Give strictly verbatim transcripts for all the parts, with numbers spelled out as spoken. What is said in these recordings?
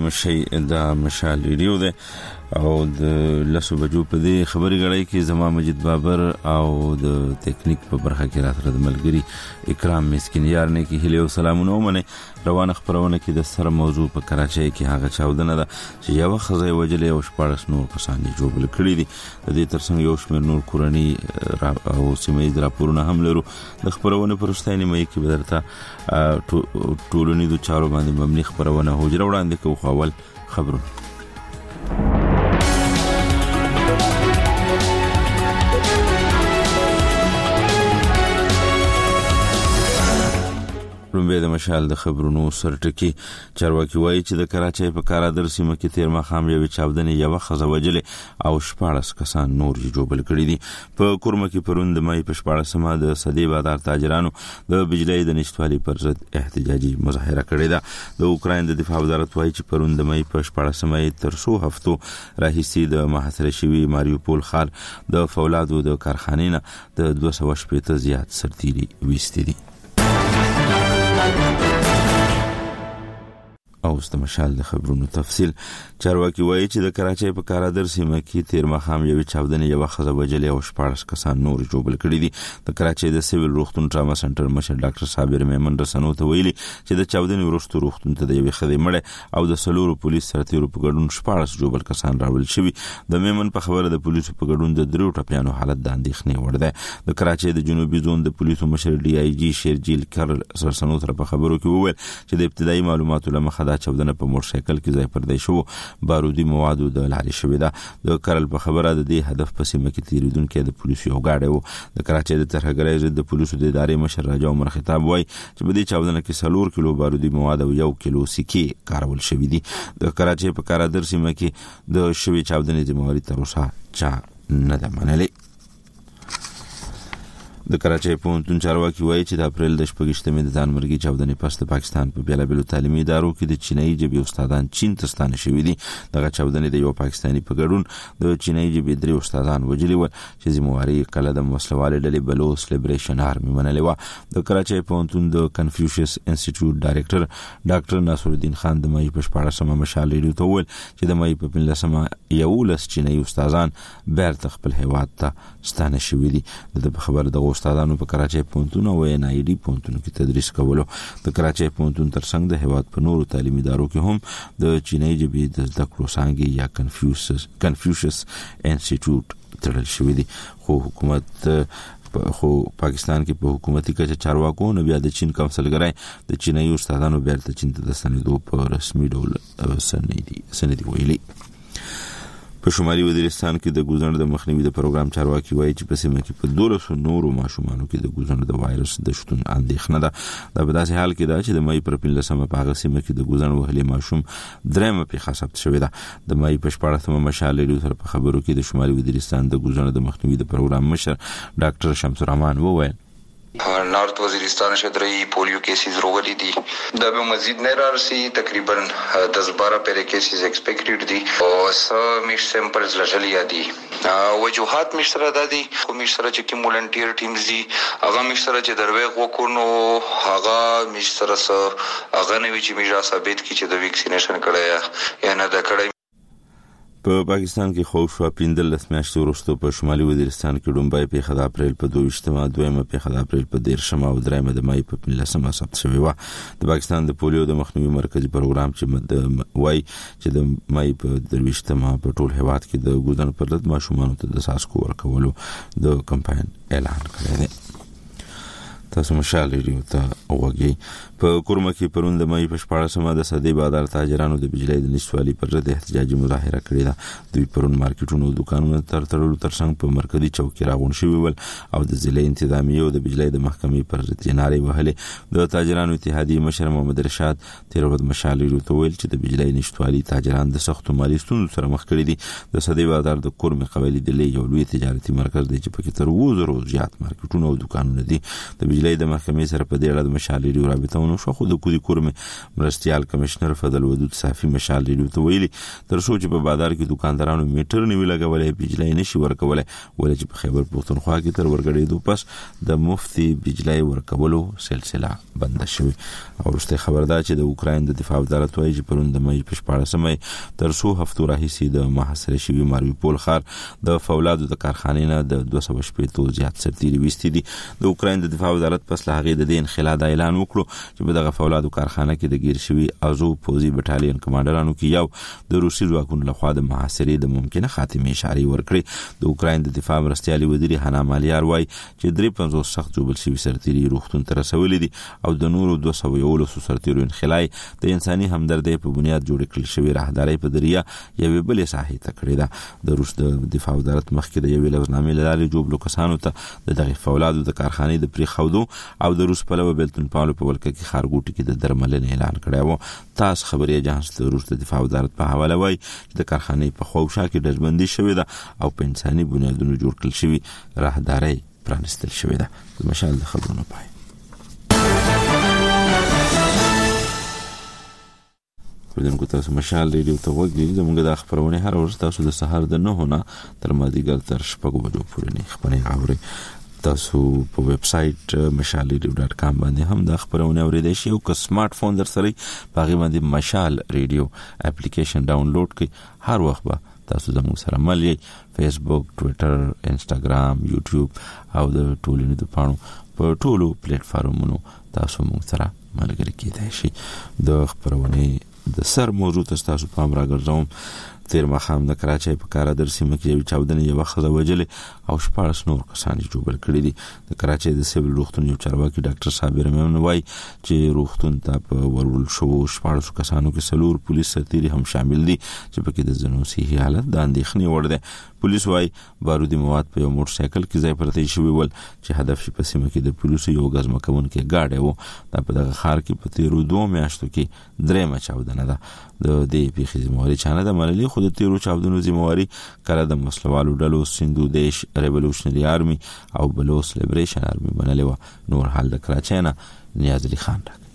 مشي د مشال ریډیو ده او د لسو بجو په دې خبري غړی کې زما مجید بابر او د ټیکنیک په برخه کې راته د ملګری اکرام مسکین یار نه کې هلو سلامونه ومنه روانه خبرونه کې د سر موضوع په کراچۍ کې هغه چاودنه ده چې یو خزای وجلې او شپارس نور کسان جوړ کړي دي د دې ترڅنګ یو شمېر نور کورنی او سیمې راپورونه هم لرو د خبرونه پرستانه مې کې بدرته ټولنی د چارو باندې مبني خبرونه هوجره وړاندې کوو اول خبرونه رومبه د مشال د خبرونو سرټکی چارواکي وایي چې د کراچۍ په کارادر سیمه کې تیر مخام یو چاودنې یو خزه وجلې او شپارس کسان نور جوړ کړي دي په کورمه کې پروند مې په شپارسمه د صدې بازار تاجرانو د بجلی د نشټوالي پر ضد احتجاجي مظاهره کړې ده د اوکراین د دفاع وزارت وایي چې پروند مې په شپارسمه تر څو هفتو راهیسي د محاصره شوی ماریوپول ښار د فولادو د کارخانې نه د دوه سوه شپږ زیات سرتیري ویستي دي او ست مشال د خبرونو تفصیل چارواکي وایي چې د کراچۍ په کارادر سیمه کې تیر مخام یو چاودنې یو خزه وجلې او شپارس کسان نور جوړ کړي دي د کراچۍ د سیویل روغتون ټراما سنټر مشر ډاکټر صابر میمن رسنو ته ویلي چې د چاودنې وروسته روغتون ته د یو خدای مړ او د سلورو پولیس سرتیرو په ګډون شپارس جوړ کسان راول شوی د میمن په خبره د پولیسو په ګډون د درو ټپیانو حالت د اندېښنې وړ ده د کراچۍ د جنوبي زون د پولیسو مشر ډي آی جی شیرجیل کرل رسنو ته په خبرو کې وویل چې د ابتدایي معلوماتو لمخه چاودنه په موټر سایکل کې ځای پردې شو بارودي موادو د لارې شوې ده د کرل په خبره د دې هدف په سیمه کې تیریدونکو د پولیسو یو گاډي وو د کراچۍ د ترهګرۍ ضد د پولیسو د ادارې مشر راجا عمر خطاب وای چې په دې چاودنه کې سلور کیلو بارودي مواد او یو کیلو سکې کارول شوې دي د کراچۍ په کارادر سیمه کې د شوی چاودنې ذمہواری تر اوسه چا نه ده منلې د کراچۍ پوهنتون چارواکي وایي چې د اپریل د شپږشتمې د ځانمرګي چاودنې پس د پاکستان په بیلابېلو تعلیمي ادارو کې د چینایي ژبې استادان چین ته ستانه شوي دي دغه چاودنې د یو پاکستاني په ګډون د چینایي ژبې درې استادان وجلي ول چې ذمہواری کله د وسلوالې ډلې بلوچ لیبریشن آرمي منلې و د کراچۍ پوهنتون د کنفیوشس انسټیټیوټ ډایریکټر ډاکټر ناصر الدین خان د مې په شپاړسمه مشال ریډیو ته وویل چې د مې په پنځلسمه یولس چینایي استادان بیرته خپل هیواد ته ستانه شوي دي د خبر د استادانو په کراچۍ پوهنتون او ان آی ډي پوهنتون کې تدریس کولو د کراچۍ پوهنتون ترڅنګ د هیواد په نورو تعلیمي ادارو کې هم د چینایي ژبې د زده کړو څانګې یا کنفیوشس کنفیوشس انسټیټیوټ تړل شوی دی خو حکومت خو پاکستان کې په حکومتي کچه چارواکو نو بیا د چین کونسلګرای د چینایي استادانو بیرته چین ته د سندو په رسمي ډول سندي سندي ویلي په شمالي وزیرستان کې د ګوزن د مخنیوي د پروګرام چارواکي وایي چې په سیمه کې په دولسو نورو ماشومانو کې د ګوزن د وایرس د شتون اندېښنه ده دا په داسې حال کې ده چې د مې پر پنځلسمه په هغه سیمه کې د ګوزن وهلي ماشوم درېمه پیښه ثبت شوې ده د مې په شپاړسمه مشال ریډیو سره په خبرو کې د شمالي وزیرستان د ګوزن د مخنیوي د پروګرام مشر ډاکټر شمس الرحمن وویل نارت وزیرستان شدري پولیو کیسز روغلي دي دا به مزید نه رارسي تقریبا دس بارہ پیره کیسز ایکسپیکټډ دي او سم مش سیمپلز لجلیا دي وجوهات مشره د دي کوم مشره چې کوم ولنټیر ټیمز دي هغه مشره چې درويغ وکونو هغه مشره هغه نه وی چې میجا ثابت کی چې د ویکسینیشن کړه یا نه د کړه په پاکستان کې خوف شو پیندل میاشتې وروسته په شمالي وزیرستان کې ډومبای په خدای اپریل په دویشتمه دویمه په خدای اپریل په دیرشمه او درېمه د مې په پنځلسمه ثبت شوی و د پاکستان د پولیو د مخنیوي مرکزی پروګرام چې وای چې د مې په درويشتمه په ټول هیواد کې د ګوزن پر ضد ماشومانو ته د ساسکو ورکولو د کمپاین اعلان کړی دی تاسو مشال ریډیو ته وګورئ په کورمه کې پروند مې په شپاړسمه د صدې بازار تاجرانو د بجلی د نشټوالي پر ضد احتجاجي مظاهره کړې ده دوی پرون مارکیټونو او دکانونو تر تړلو ترڅنګ په مرکزی چوک کې راغون شوی ول او د ضلع انتظامیه او د بجلی د محکمې پر ضد جناري وهلې د تاجرانو اتحادیه مشر محمد رشاد تیر ورځ مشال ریډیو ته ویل چې د بجلی نشټوالي تاجران د سختو مالي ستونزو سره مخ کړي دي د صدې بازار د کورمه قبایلی د یو لوی تجارتي مرکز دی چې پکې تر وو زرو زیات مارکیټونه او دکانونه دي د بجلی د محکمې سره په دې اړه د مشال ریډیو رابطه ونشو خو د کودي کورم مرستيال کمشنر فضل ودود صافي مشال ریډیو ته ویلي تر څو چې په بازار کې دکاندارانو میټر نیوي لګولې بجلی نشي ورکولای ولې چې په خیبر پختونخوا کې تر ورګړې دوه پس د مفتي بجلی ورکولو سلسله بند شوه. او ورسته خبردار چې د اوکراین د دفاع وزارت وايي چې پروند د مې په شپاړسمه تر څو هفتو راهیسي د محاصره شوی ماریوپول ښار د فولادو د کارخانې نه د دوه سوه شپږ زیات سرتيري وستي دي. د اوکراین د دفاع وزارت پس له هغه د دې انخلا د اعلان وکړو چې په دغه فولادو کارخانه کې د گیر شوی ازو پوزي بټالین کمانډرانو کې یو د روسي ځواکونو لخوا د محاصرې د ممکنه خاتمه اشاره ورکړي. د اوکراین د دفاع مرستيالي وزیر حنا مالیار وايي چې درې پنځوس سخت جوړل شوی سرتيري روغتون تر رسولې دي او د نورو دوه سوه یو سرتيرو انخلای د انساني همدردۍ په بنیاد جوړ کړل شوی راهداري په دریا یوې بلې ساحې ته کړې ده. د روس د دفاع وزارت مخکې د یوې لوزنامې لارې جوړ کسانو ته د دغه فولادو د کارخانې د پری خودو او د روس په لور بلتون پاولو په ولکه کې خارګوټي کې د درملنې اعلان کړی و. تاس خبري اجانس د روس د دفاع وزارت په حواله وایي چې د کارخانې په خوشا کې دژبندي شوې ده او په انساني بنیادونو جوړ کړل شوی راهداري پرانستل شوې ده. مشال د خبرونو پای پردونکو تاسو مشال ریډیو ته وګورئ. زموږ د خبرونه هر ورځ تاسو د سحر د نه نه تر مازیګر تر شپږ بجو پورې نه خبرونه اورئ. تاسو په ویب سټ مشال ریډیو ډاټ کام باندې هم د خبرونه اوریدئ شئ او که سمارټ فون در سره باغی باندې مشال ریډیو اپلیکیشن ډاونلوډ کړئ هر وخت به تاسو زموږ سره مل یې. فیسبوک، ټوئیټر، انسټاګرام، یوټیوب او د ټولنیزو د پاڼو په ټولو پلیټ فارمونو تاسو موږ سره ملګری کېدای شئ. د خبرونه د سر موضوع تاسو پام راګرځوم. تیر مخام د کراچۍ په کارا در سیمه کې یو چاودنې یو خزه وجلې او شپږ نور کسان جوړ کړي دي. د کراچۍ د سیول روغتون یو چارواکي ډاکټر صابر مېمن وایي چې روغتون ته په ورول شو شپږ کسانو کې سلور پولیس سرتيري هم شامل دي چې په کې د زنو صحي حالت د اندېښنې وړ ده. پولیس وایي بارودي مواد په یو موټر سایکل کې ځای پرته شوی ول چې هدف شي په سیمه کې د پولیسو یو غزمه کوونکې گاډي وو. دا په دغه ښار کې په تیرو دوه میاشتو کې درېمه چاودنه ده. د دې پیښې ذمہواري چانه د ملي خو د تیرو چاودنو ذمہواري کړه د مسلوالو ډلو سندو دیش ریولوشنری آرمي او بلوچ لیبریشن آرمي منلې و. نور حال د کراچۍ نه نیاز علي خان راک.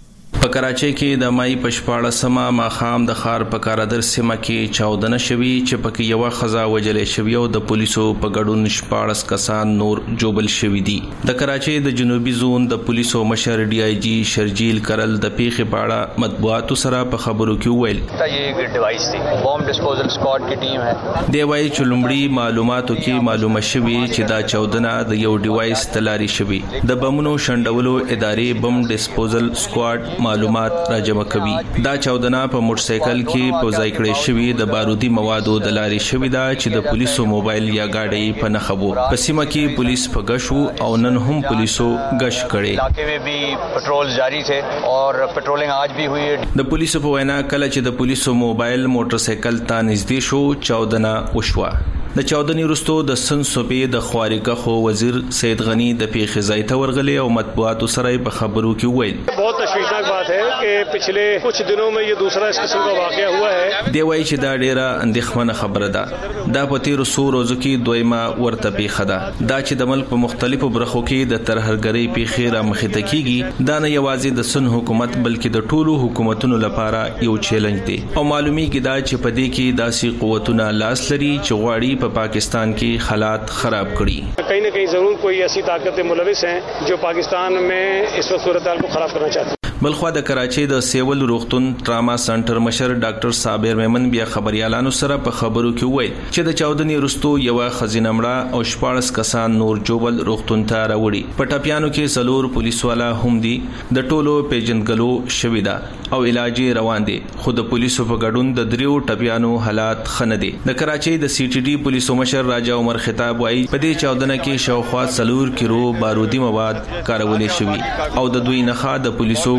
په کراچۍ کې د مای په شپاړسمه ماښام د ښار په کارادر سیمه کې چاودنه شوې چې پکې یوه ښځه وجلې شوې او د پولیسو په ګډون شپاړس کسان نور جوبل شوي دي. د کراچۍ د جنوبي زون د پولیسو مشر ډي آی جي شرجیل کرل د پیښې په اړه مطبوعاتو سره په خبرو کې وویل یہ ډیوایس دی بم ډسپوزل سکواډ کی ټیم ہے. دی وايي چې لومړی معلوماتو کې معلومه شوې چې دا چاودنه د یو ډیوایس تلاري شوې. د بمونو شندولو ادارې بم ډسپوزل سکواډ معلومات راجمع کوي. دا چاودنه په موټر سایکل کې په ځای کړې شوې د بارودي موادو د لارې شوې ده چې د پولیسو موبایل یا گاډي په نخبو. په سیمه کې پولیس په غشو او نن هم پولیسو غش کړي. علاقې میں بھی پټرول جاری تھے اور پټرولنگ آج بھی ہوئی ہے. د پولیسو په وینا کله چې د پولیسو موبایل موټر سایکل ته نږدې شو چاودنه وشوه. د چاودنې وروسته د سن صوبې د خوارګخو وزیر سید غنی د پیښې ځای ته ورغلی او مطبوعاتو سره په خبرو کې وویل بہت تشویشناک بات ہے کہ پچھلے کچھ دنوں میں یہ دوسرا اس قسم کا واقعہ ہوا ہے. دی وایي چې دا ډیره اندېښمنه خبره ده. دا په تیرو څو ورځو کې دویمه ورته پیښه ده. دا چې د ملک په مختلفو برخو کې د ترهګرۍ پیښې رامخې ته کیږي دا نه یوازې د سن حکومت بلکې د ټولو حکومتونو لپاره یو چیلنج دی او معلومیږي دا چې په دې کې داسې قوتونه لاس لري چې غواړي په پاکستان کې حالات خراب کړي. کہیں نہ کہیں ضرور کوئی ایسی طاقتیں ملوث ہیں جو پاکستان میں اس وقت صورتحال کو خراب کرنا چاہتی ہیں. بلخوا د کراچۍ د سیول روغتون ټراما سنټر مشر ډاکټر صابر میمن بیا خبريالانو سره په خبرو کې وویل چې د چاودنې وروسته یو خزینه مړه او شپږ کسان نور جوبل روغتون ته راوړي. په ټاپیانو کې سلور پولیس والا هم دي. د ټولو پیژندګلو شوې ده او علاج روان دي خو د پولیسو په ګډون د دریو ټاپیانو حالات خنه دي. د کراچۍ د سی ټي ډي پولیسو مشر راجا عمر خطاب وايي په دې چاودنه کې شاوخوا سلور کیلو بارودي مواد کارولې شوي او د دوی نخا د پولیسو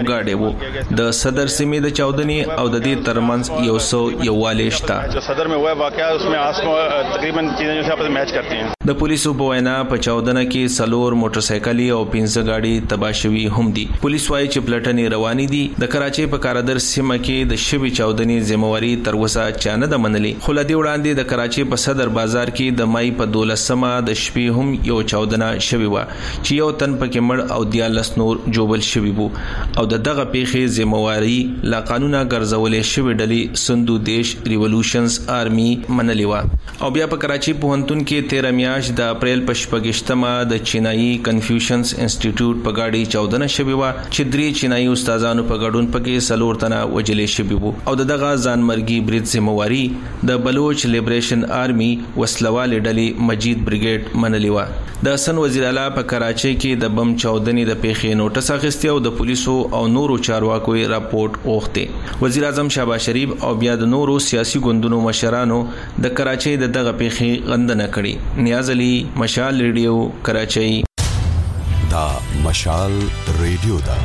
اورګاډي وو. د صدر سیمې د چاودنې او د دې ترمنځ یو سو یووالی شته. جو صدر میں ہوا ہے واقعہ اس میں آس تقریباً چیزیں جو آپس میچ کرتی ہیں. د پولیسو په وینا په چاودنه کې سلور موټر سایکل او پنځه گاډي تباه شوي هم دي. پولیس وايي چې پلټنې روانې دي. د کراچۍ په کارادر سیمه کې د شوي چاودنې ذمہواری تر اوسه چا نه ده منلې. خو له دې وړاندې د کراچۍ په صدر بازار کې د مای په دولسمه د شپې هم یو چاودنه شوې وه چې یو تن پکې مړ او دیارلس نور جوبل شوي وو او د دغه پیښې ذمہواری لا قانونه ګرځولې شوې ډلې سندو دیش ریولوشنز آرمي منلې وه. او بیا په کراچۍ پوهنتون کې تیره میاشت د اپریل په شپږشتمه د چینایي کنفیوشنز انسټیټیوټ په ګاډي چاودنه شوې وه چې درې چینایي استادانو په ګډون پکې څلور تنه وژلې شوي وو او د دغه ځانمرګي برید ذمہواری د بلوچ لیبریشن آرمي وسلوالې ډلې مجید بریګیډ منلې وه. د حسن وزیر اعلی په کراچۍ کې د بم چاودنې د پیښې نوټس اخیستی او د پولیسو او نورو چارواکو راپورټ اوغته. وزیر اعظم شهباز شریف او بیا د نورو سیاسي ګوندونو مشرانو د کراچۍ د دغه پیښې غندنه کړې. نیاز علی، مشال ریډیو، کراچۍ. دا مشال ریډیو دا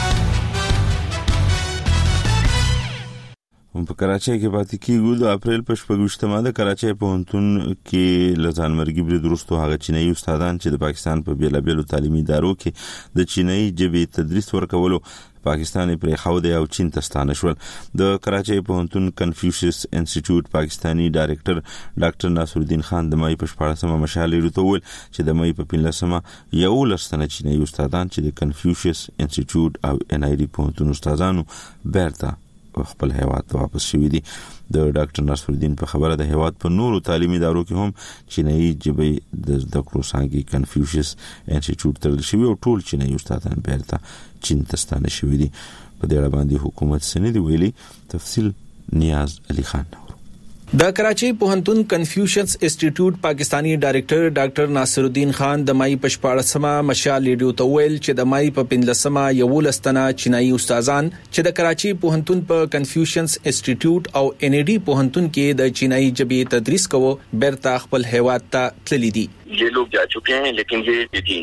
په کراچۍ کې پاتې کیږو. د اپریل په شپږشتمه د کراچۍ پوهنتون کې لزانمرګي برید وروسته هغه چینایي استادان چې د پاکستان په بیلابیلو تعلیمي ادارو کې د چینایي ژبې تدریس ورکولو پاکستان پرې خو دی او چین ته ستانه شول. د کراچۍ پوهنتون کنفیوشس انسټیټیوټ پاکستانی ډایریکټر ډاکټر ناصر الدین خان د مای په شپاړسمه مشال ریډیو ویل چې د مای په پنځلسمه یو لسنه چینایي استادان چې د کنفیوشس انسټیټیوټ او ان آی ډي پوهنتون استادانو بیرته خپل هیواد ته واپس شوي دي. د ډاکټر ناصر الدین په خبره د هیواد په نورو تعلیمي ادارو کې هم چینایي ژبې د زده کړو څانګې کنفیوشس انسټیټیوټ تړل شوي او ټول چینایي استادان بیرته چین ته ستانه شوي دي. په دې اړه باندې حکومت څه نه دی ویلي. تفصیل نیاز علي خان. د کراچۍ پوهنتون کنفیوشنز انسټیټیوټ پاکستانی ډایریکټر ډاکټر ناصر الدین خان د مای په شپاړسمه مشال ریډیو ته ویل چې د مای په پنځلسمه یو لسنه چینایي استادان چې د کراچۍ پوهنتون په کنفیوشنز انسټیټیوټ او ان ای ډي پوهنتون کې د چینایي ژبې تدریس کوو بیرته خپل هیواد ته تللي دي. ये लोग जा चुके हैं लेकिन ये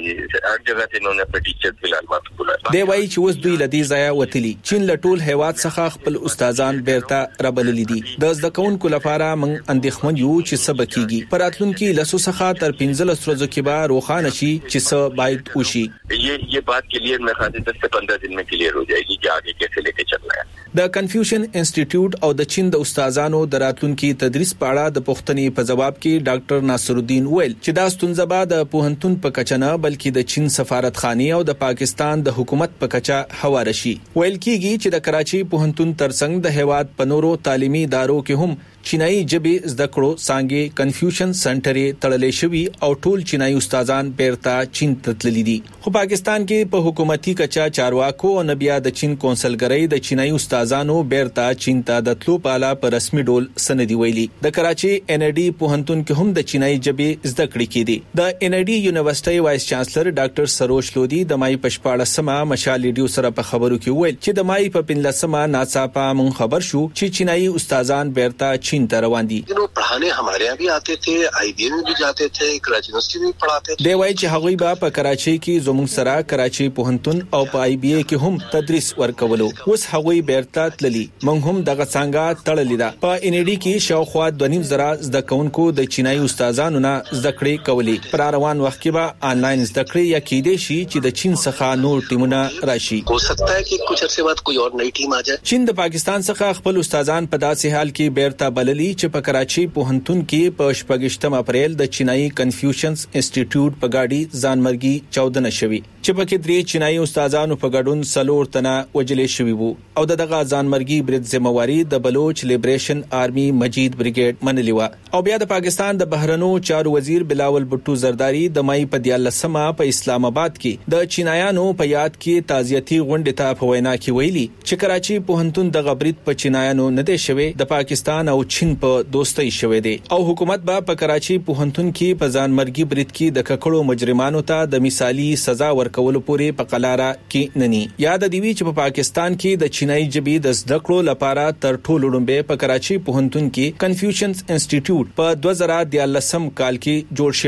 हर जगह से इन्होंने अपने टीचर फिलहाल बात बुलाया. دی وایي چې اوس دوی لدی ځای وتلی چین له ټول هیواد څخه خپل استادان بیرته رابللي دي. د زده کوونکو لپاره موږ اندېښمن یو چې سبا کیږي پر راتلونکي لسو څخه تر پنځلس ورځو کې به روښانه شي چې څه باید وشي. ये ये बात क्लियर मैं خاطر दस से पंद्रह दिन में क्लियर हो जाएगी कि आगे कैसे लेके चलना है. د کنفیوشن انسټیټیوټ او د چین د استادانو د راتلونکي تدریس په اړه د پوښتنې په جواب کې ډاکټر ناصر الدین ویل چې دا ستونزه به د پوهنتون په کچه نه بلکې د چین سفارتخانه او د پاکستان د حکومت په کچه هواره شي. ویل کیږي چې د کراچۍ پوهنتون ترڅنګ د هیواد په نورو تعلیمي ادارو کې هم چینایي ژبې زده کړو څانګې کنفیوشن سنټر تړلې شوی او ټول چینایي استادان بیرته چین ته تللي دي. خو پاکستان کې په حکومتي کچا چارواکو او نبیا د چین کونسلګرۍ د چینایي استادانو بیرته چین ته د تلو په اړه په رسمي ډول سندي ویلي. د کراچۍ ان آی ډي پوهنتون کې هم د چینایي ژبې زده کړې کېدي. د ان آی ډي یونیورسيټي وایس چانسلر ډاکټر سروش لودي د مای په شپاړسمه مشال ریډیو سره په خبرو کې ویل چې د مای په پنځلسمه ناڅاپه مون خبر شو چې چینایي استادان بیرته چین ته روان دي. वो पढ़ाने हमारे यहाँ भी आते थे, आई बी एम में भी जाते थे, कराची यूनिवर्सिटी में भी पढ़ाते थे. دی وایي چې هغوی به په کراچۍ کې زموږ سره کراچۍ پوهنتون او په آی بی ای کې هم تدریس ورکولو. اوس هغوی بیرته تللي. موږ هم دغه څنګه تړلې ده. په ان آی ډي کې شاوخوا دوه نیم زره زده کوونکو د چینایي استادانو نه زده کړې کولې. پر روان وخت کې به آنلاین زده کړې یا کېدې شي چې د چین څخه نور ټیمونه راشي. हो सकता है कि कुछ अरसे बाद कोई और नई टीम आ जाए. چین د پاکستان څخه خپل استادان په داسې حال کې بیرته بللي چې په کراچۍ پوهنتون کې په شپږشتم اپریل د چینایي کنفیوشنز انسټیټیوټ په ګاډي ځانمرګي چاودنه شوی چې پکې درې چینایي استادانو په ګډون څلور تنه وژلې شوي وو او دغه ځانمرګي برید ذمہواری د بلوچ لیبریشن آرمي مجید بریګیډ منلې و. او بیا د پاکستان د بهرنو چارو وزیر بلاول بټو زرداری د مای په دیارلسمه په اسلام آباد کې د چینایانو په یاد کې تعزیتي غونډه ته په وینا کې ویلي چې کراچۍ پوهنتون د غبرید په چینایانو نه دی شوی د پاکستان او چین په دوستۍ شوی دی او حکومت به په کراچۍ پوهنتون کې په ځانمرګي برید کې د ککړو مجرمانو ته د مثالی سزا ورکولو پورې په قلاره کې نني. یاد دی چې په پاکستان کې د چینایي ژبې د زده کړو لپاره تر ټولو لومړی په کراچۍ پوهنتون کې کنفیوشنز انسټیټیوټ په دوه زره دیارلسم کال کې جوړ شوی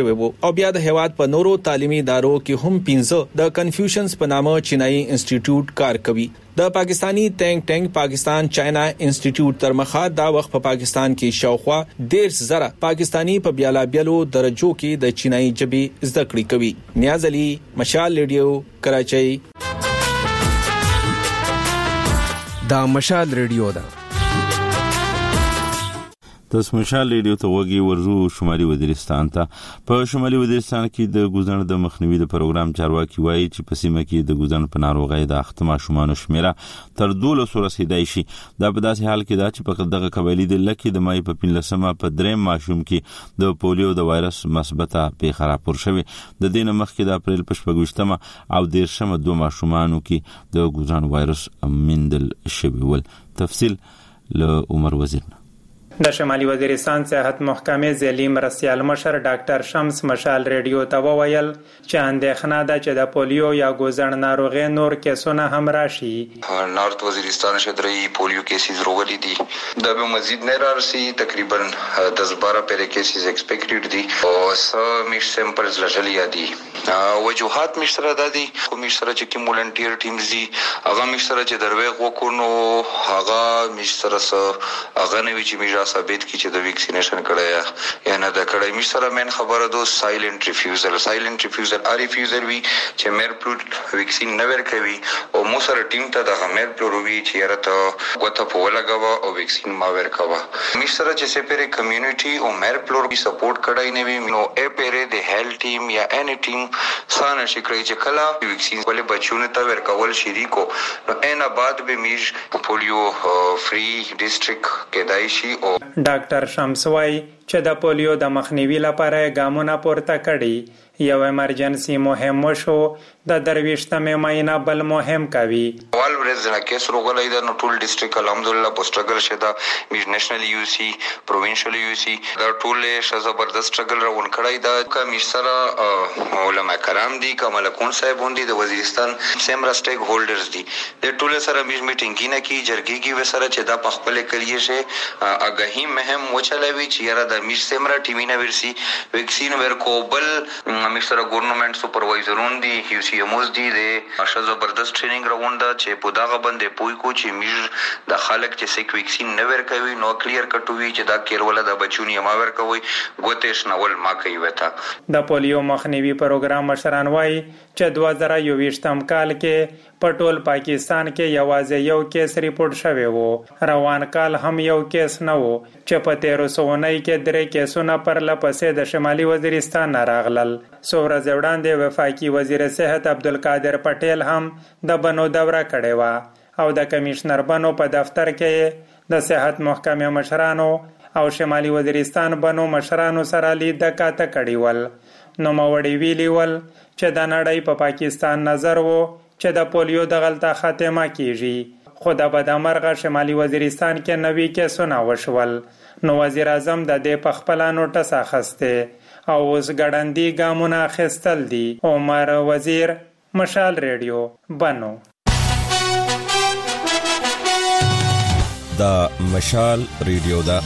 شوی وو او بیا د هیواد په نورو تعلیمي ادارو کې هم پنځه د کنفیوشنز په نامه چینایي انسټیټیوټ کار کوي. د پاکستانی تینک ټینک پاکستان چاینا انسټیټیوټ تر مخه دا وخت په پاکستان کې شاوخوا ډیر زره پاکستانی په بیالا بیلو درجو کې د چینایي ژبې زده کړې کوي. نیاز علي، مشال ریډیو، کراچۍ. دا مشال ریډیو ده. تاسو مشال ریډیو ته وګورئ. ورزو شمالي وزیرستان ته. په شمالي وزیرستان کې د ګوزن د مخنیوي د پروګرام چارواکي وایي چې په سیمه کې د ګوزن په ناروغۍ د اخته ماشومانو شمیره تر دولس رسیدای شي. دا په داسې حال کې دا چې په دغه قبایلی د لکه د مای په پنځلسمه په دریم ماشوم کې د پولیو د وایرس مثبته پیښه راپور شوې. د دې نه مخکې د اپریل په شپږمه او دیرشمه دوه ماشومانو کې د ګوزن وایرس موندل شوی ول. تفصیل له عمر وزیر. د شمالي وزیرستان صحت محکمې ځلې مرستیال مشر ډاکټر شمس مشال ریډیو ته وویل چې اندېښنه ده چې د پولیو یا ګوزن ناروغۍ نور کیسونه هم راشي. نارت وزیرستان شدري پولیو کیسز روغلي دي. دا به مزید نه راشي. تقریبا دس بارہ پیره کیسز ایکسپیکټډ دي او سم میش سیمپلز لږلي دي. وجوهات مشره ده دي خو مشره چې کوم ولنټیر ټیمز دي هغه مشره چې دروغ وکړو هغه مشره هغه نه وی چې مشره ثابت کی چې د ویکسینیشن کړه یا نه د کړه. می سره من خبره دو سایلنت ریفیوزل سایلنت ریفیوزل ا ریفیوزل وی چې میرپلور ویکسین نه ورکوي او مو سره ټیم ته د میرپلور وی چې راته غوته په ولګوا او ویکسین ما ورکوا. می سره چې سپیره کمیونټي او میرپلور کی سپورټ کړای نه وی نو ا پیره د هیلث ټیم یا اني ټیم سانه شي کړی چې کله ویکسین ولې بچونه ته ورکول شریکو نو اینا بعد به میج پولیو فری ډیسټریکټ کېدای شي. ډاکټر شمس وايي چې د پولیو د مخنیوي لپاره ګامونه پورته کړي. یو ایمرجنسي مهم شو د درويشتمه مهینه بل مهم کوي. اول ورځ نه کیس روغلای د ټول ډیسټریکټ الحمدلله په سټرګل شته. میج نېشنل یو سی پروینشل یو سی دا ټول ش زبردست سټرګل راون کړای دا کمیش سره علماء کرام دي کمال کون صاحب وندي د وزیرستان سیمرا سټیک هولډرز دي د ټول سره میج میټینګ نه کی جرګي کی وسره چې دا په خپل کلیه شه اگهی مهم وچلوي چې یاره د میج سیمرا ټیمینه ورسی ویکسین ورکوبل مشترک ګورنمنت سپروایزرون دي یو سی اموز دي د ش زبردست ټریننګ راوند چې په داغه باندې پوي کو چې میج د خلک چې سیک ویکسین نه ورکوي نو کلیر کټوي چې دا کیر ولا د بچونی ما ورکوي ګوتېش نول ما کوي وتا. د پولیو مخنیوي پروګرام مشران وایي چې دوه زره یوویشتم کال کې په ټول پاکستان کې یوازې یو کیس ریپورت شوی وو. روان کال هم یو کیس نه وو چې په تیرو سوونۍ کې درې کیسونه پر لپسې د شمالي وزیرستان نه راغلل. سورز وړاندې وفاقي وزیر صحت عبدالقادر پټیل هم د بنو دوره کړې و او د کمشنر بنو په دفتر کې د صحت محکمې مشرانو او شمالي وزیرستان بنو مشرانو سره لید کاته کړی ول. نو موړی ویلی ول چې د نړۍ په پاکستان نظر وو چې د پولیو د غلطه خاتمه کیږي خو د بدامرغه شمالي وزیرستان کې نوي کیسونه وشول. نو وزیر اعظم د دې په خپل نوټس اخسته او اوس ګړندی ګامونه اخیستل دي. عمر وزیر، مشال ریډیو، بنو. دا مشال ریډیو دا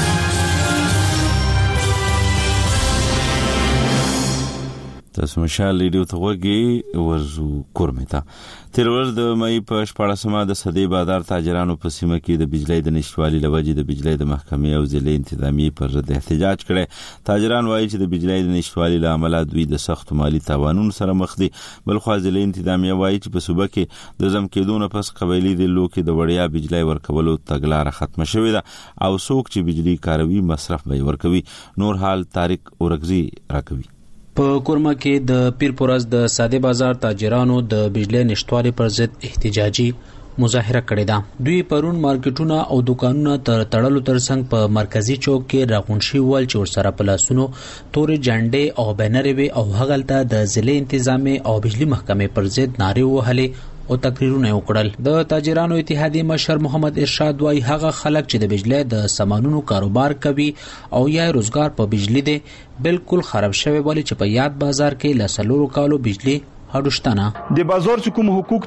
تاسو مشال ریډیو ته وګورئ. ورزو کورمتا تیر ورځ د مې په شپاړسمه د صدې بازار تاجرانو په سیمه کې د بجلی د نشټوالي لوجې د بجلی د محکمې او ضلع انتظامی پر ضد احتجاج کړي. تاجران وایي چې د بجلی د نشټوالي لامل دوی د سخت مالی تاوانونو سره مخ دي. بل خو ضلع انتظامی وایي چې په صوبه کې د زم کېدون پس قبایلی د لوکي د وړیا بجلی ورکولو تګلارې ختم شوې ده او څوک چې بجلی کاروي مصرف به ورکوي. نور حال طارق اورغزي راکوي. په کورما کې د پیرپورز د ساده بازار تاجرانو د بجلی نشټوالي پر ضد احتجاجي مظاهره کړې ده. دوی پرون مارکیټونه او دکانونه تر تړلو ترڅنګ په مرکزی چوک کې راغونډ شي ول چې ورسره په لاسونو تورې جنډې او بینرې وي او هغلته د ضلع انتظامی او بجلی محکمې پر ضد نارې وهلې او تقریرونه وکړل. د تاجرانو اتحادیې مشر محمد ارشاد وايي هغه خلک چې د بجلی د سامانونو کاروبار کوي او یا روزګار په بجلی دی بالکل خراب شوی ولی چې په یاد بازار کې لسلورو کالو بجلی هډوشتنه د بازار چې کوم حقوق دي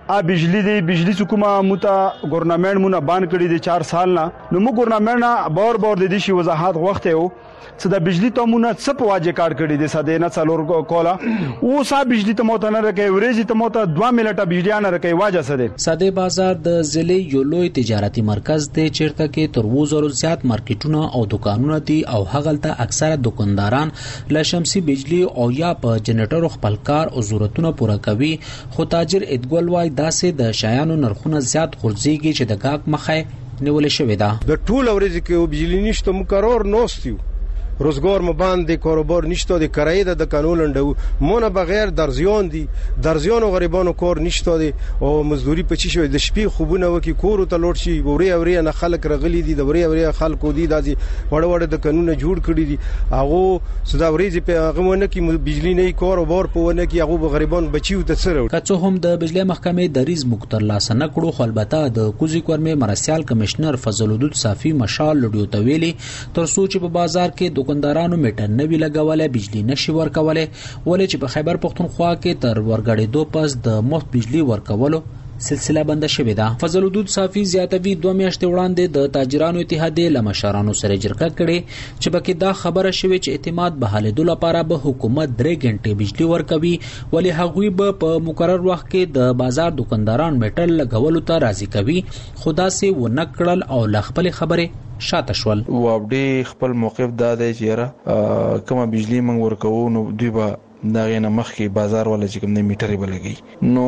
ا بجلی دی بجلی حکومت موتا گورنمنت مونږه بان کړی دی چار سال نه نو موږ گورنمنت بار بار د دې شی وضاحت وخت یو چې د بجلی ته مونږه څه په واجه کار کړی دی ساده نه څلور کولا او صاحب بجلی ته موته نه راکې ورېځي ته موته دوه ملټه بجلی نه راکې واجه سره ساده بازار د ضلع یو لوی تجارتي مرکز دی چیرته کې تر وزرو زیات مارکیټونه او دکانونه دي او هغلته اکثره دکانداران له شمسي بجلی او یا په جنریټر خپل کار او ضرورتونه پوره کوي خو تاجر ادګل وای داسې د شایانو نرخونه زیات غورځيږي چې د گاګ مخه نیول شوې ده د ټول ورځې کې بجلی نشته مقرر نوستیو روزګار مو باندې کاروبار نشته د کرایه د قانون لندو مونږ بغیر درزیون دي درزیون او غریبانو کور نشته دي او مزدوري په چی شوی د شپې خوبونه وکي کور ته لوټ شي وری وری نه خلک رغلي دي د وری وری خلکو دي داسي وړ وړ د قانون جوړ کړی دي هغه صدا وریځ په هغه مونږ کې بجلی نه کاروبار په ونه کې هغه غریبان بچیو ته سره کڅو هم د بجلی محکمې د ریز مقتر لاسه نکړو خو البته د کوزي کورمه مرسیال کمشنر فضل الدود صافي مشال لډیو تویلی تر سوچ په بازار کې دکاندارانو میټر نوی لګولای بجلی نشي ورکولای ولې چې په خیبر پختونخوا کې تر ورګړې دو پس د مفت بجلی ورکولو سلسله بنده شوې ده فضل الدود صافي زیاتوي دوه میاشتې وړاندې د تاجرانو اتحادیې لمشرانو سره جرګه کړې چې بکې دا خبره شوې چې اعتماد بحالېدو لپاره به حکومت درې غنټې بجلی ورکوي ولې هغوی به په مقرر وخت کې د بازار دکانداران میټر لګولو ته راضي کوي خدا سي ونکړل او لخپل خبره شاته شول او اپډې خپل موقف دادې چې را کومه بجلی منګ ورکوو نو دوی به دا غینه مخکې بازار ولا چې کوم نه میټرې بلګي نو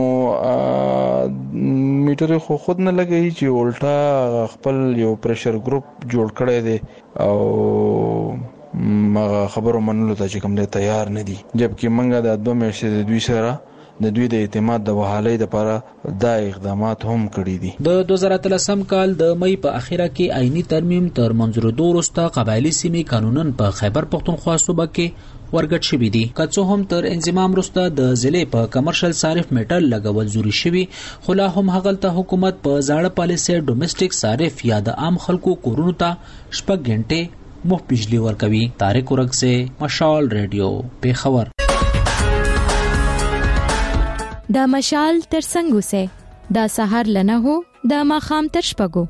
میټرې خو خود نه لګي چې الټا خپل یو پریشر ګروپ جوړ کړی دی او ما خبرو منلو ته چې کوم دی تیار نه دي جبکې منګه د دوه میاشتې د دوی سره د دوی د اعتماد د وحالۍ لپاره دا اقدامات هم کړی دي د دوه زره اتلسم کال د مې په اخیره کې آئینی ترمیم تر منظورېدو وروسته قبایلی سیمې قانونن په خیبر پختونخوا صوبه کې ورګټ شوې دي کڅو هم تر انضمام وروسته د ضلع په کمرشل صارف میټر لګول زوري شوی خو لا هم هغلته حکومت په زاړه پالیسي ډومېسټک صارف یا د عام خلکو کورونو ته شپږ غنټې مفت بجلی ورکوي طارق ورک سے مشال ریډیو پیښور دا مشال تر څنګه سه دا سحر لنه هو دا ماخام تر شپګو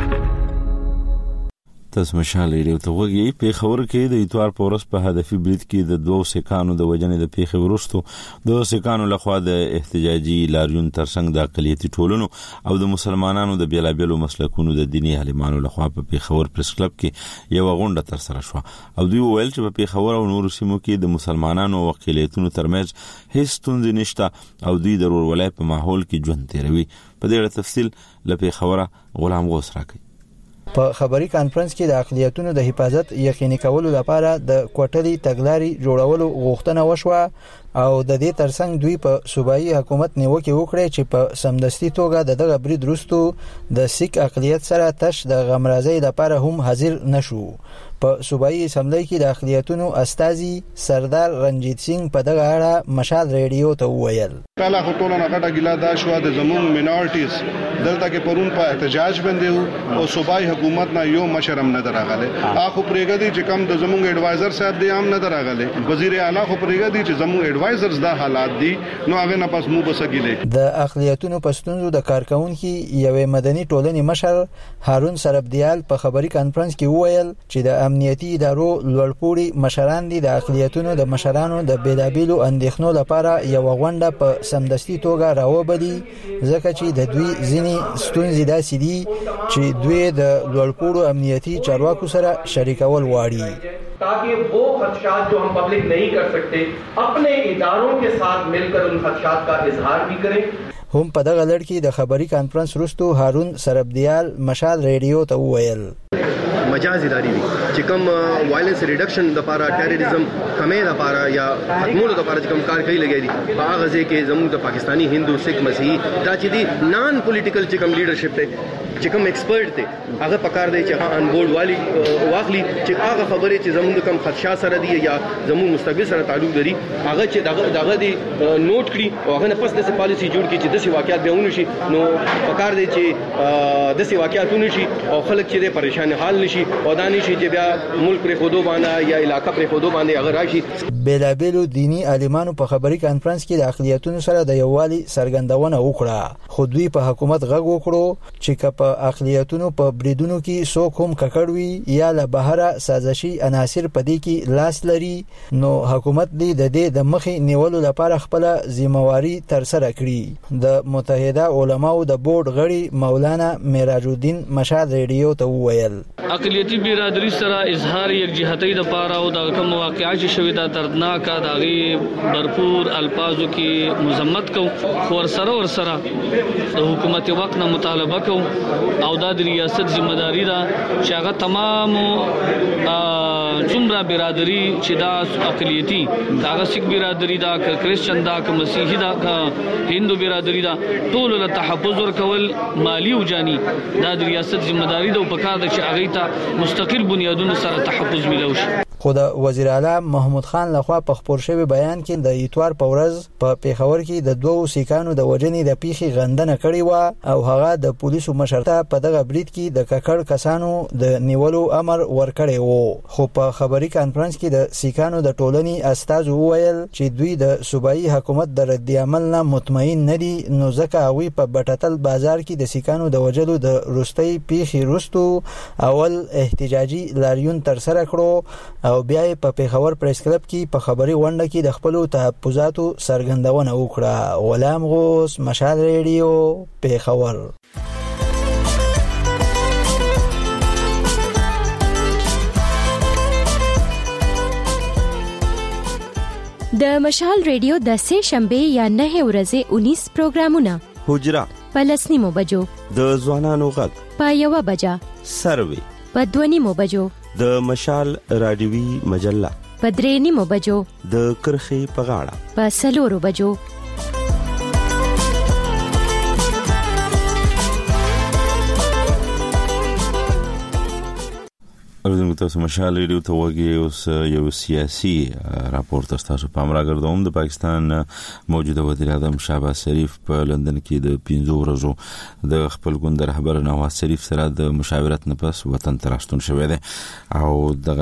تاسو مشال ریډیو ته وګورئ په خبر کې د اتوار پورس په هدفي بریټ کې د دوه سکانو د وجنې د پیښې ورستو د سکانو لخوا د احتجاجي لاریون ترڅنګ د اقلیتي ټولنو او د مسلمانانو د بیلابېلو مسلکونو د دیني عالمانو لخوا په پیښور پریس کلب کې یو غونډه تر سره شو او دوی ویل چې په پیښور او نورو سیمو کې د مسلمانانو او اقلیتونو ترمنځ هیڅ ستونزې نشته او دوی د ورولای په ماحول کې ژوند تیروي په دې اړه تفصیل له پیښور غلام غوث راکړي په خبري کانفرنس کې د اقلیتونو د حفاظت یقیني کولو لپاره د کوټلي تګلاري جوړولو غوښتنه وشوه او د دې ترڅنګ دوی په صوبایي حکومت نیوکه وکړه چې په سمدستي توګه دغه برید وروسته د سیک اقلیت سره تش د غمرازۍ لپاره هم حاضر نشو په صوبایي اسمبلی کې د اقلیتونو استازي سردار رنجیت سنگ په دغه اړه مشال ریډیو ته وویل کله خو ټول نه غټه ګیلا دا شو د زمون مینورټیز دلته کې پرون په احتجاج باندې او صوبایي حکومت نه یو مشرم نه دراغله اخو پرېګدي چې کم د زمون ایڈوایزر صاحب دی عام نه دراغله وزیر اعلی خو پرېګدي چې زمون ایڈوایزرز دا حالات دي نو هغه نه پس مو بسګیله د اقلیتونو پښتونزو د کارکونکو یوې مدني ټولنې مشر هارون سربدیال په خبري کانفرنس کې وویل چې د امنیتي ادارو لوړپوړي مشران دي د اقلیتونو د مشرانو د بیلابیلو اندېښنو لپاره یو غونډه په سمدستي توګه راوبدي ځکه چې د دوی ځینی ستونزې داسې دي چې دوی د لوړپوړو امنیتي چارواکو سره شریکول غواړي ताकि वो खदशात जो हम पब्लिक नहीं कर सकते अपने इदारों के साथ मिलकर उन खदशात का इजहार भी करें هم په دغه لړ کې د خبري کانفرنس وروسته هارون سربدیال مشال ریډیو ته وویل مجاز اداري دي چې کوم وایلنس ریډکشن د لپاره ټیرریزم کمې لپاره یا ختمولو لپاره چې کوم کار کوي لګي دي په هغه ځای کې زموږ د پاکستانی هندو سکھ مسیحي دا چې دي نان پولیټیکل چې کوم لیډرشپ ته چې کوم ایکسپرت دی هغه پکار دی چې هغه ان بورډ والی واخلي چې هغه خبرې چې زموږ کوم خدشات سره دي یا زموږ مستقبل سره تعلق لري هغه چې دغه دغه دی نوٹ کړي او هغه نه پس د پالیسی جوړ کړي چې د سی واقعیت به ونشي نو پکار دی چې د سی واقعیت ونشي او خلک چې د پریشان حال نشي او دا نشي چې بیا ملک پر خودو باندې یا علاقہ پر خودو باندې هغه راشي. بیلابیلو دینی عالمانو په خبري کانفرنس کې د اقلیتونو سره د یووالي څرګندونه وکړه خو دوی په حکومت غږ وکړو چې په اقلیتونو په بریدونو کې څوک هم ککړوي یا له بهره سازشي عناصر په دې کې لاس لري نو حکومت دې د دې د مخې نیولو لپاره خپل ذمہواری تر سره کړي. د متحده علماو د بورډ غړي مولانا معراج الدین مشال ریډیو ته وویل اقلیتی برادری سره اظهار یکجهتی د پاره او د کوم واقعي شوی د دردناک داغي भरपूर الفاظو کې مذمت کو خو سره ور سره د حکومت وقت نه مطالبه کو او د ریاست ذمہ داری دا چې هغه تمام څومره برادری چې دا اقلیتی هغه سیک برادری دا کریسچن دا که مسیحي دا که هندو برادری دا ټول له تحفظ ور کول مالی او جانی دا د ریاست ذمہ داری دا په کار د چې هغه ته مستقل بنیادونو سره تحفظ ملوي. خو د وزیر اعلی محمود خان لخوا په خبر شوی بیان کې د اتوار په ورځ په پیښور کې د دوو سیکانو د وجنې د پیخي غندنه کړې و او هغه د پولیسو مشرته په دغه برید کې د ککړ کسانو د نیولو امر ورکړی و خو په خبري کانفرنس کې د سیکانو د ټولنې استاد وویل چې دوی د صوبایي حکومت د رد عمل نه مطمئن نه دي نو ځکه هغوی په بټتل بازار کې د سیکانو د وجلو د روستۍ پیخي رستو اول احتجاجي لاریون تر سره کړو او بیا په پیښور پریس کلب کې په خبري غونډه کې د خپل تحفظاتو څرګندونه وکړه. غلام غوث مشال ریډیو پیښور. د مشال ریډیو د سه شنبه یا نه ورځې انیس پروګرامونه حجره په لسنیمو بجو د ځوانانو غږ په یو بجا سروي په دونیمو بجو د مشال رادیوي مجله په درېنیمو بجو د کرخي په غاړه په سلورو بجو اوریدونکو تاسو مشال ریډیو ته وګورئ اوس یو سیاسي راپورټ تاسو پام راګرځوم. د پاکستان موجوده وزیر اعظم شهباز شریف په لندن کې د پنځو ورځو د خپل ګوند رهبر نواز شریف سره د مشاورت نه پس وطن ته راستون شوی دی او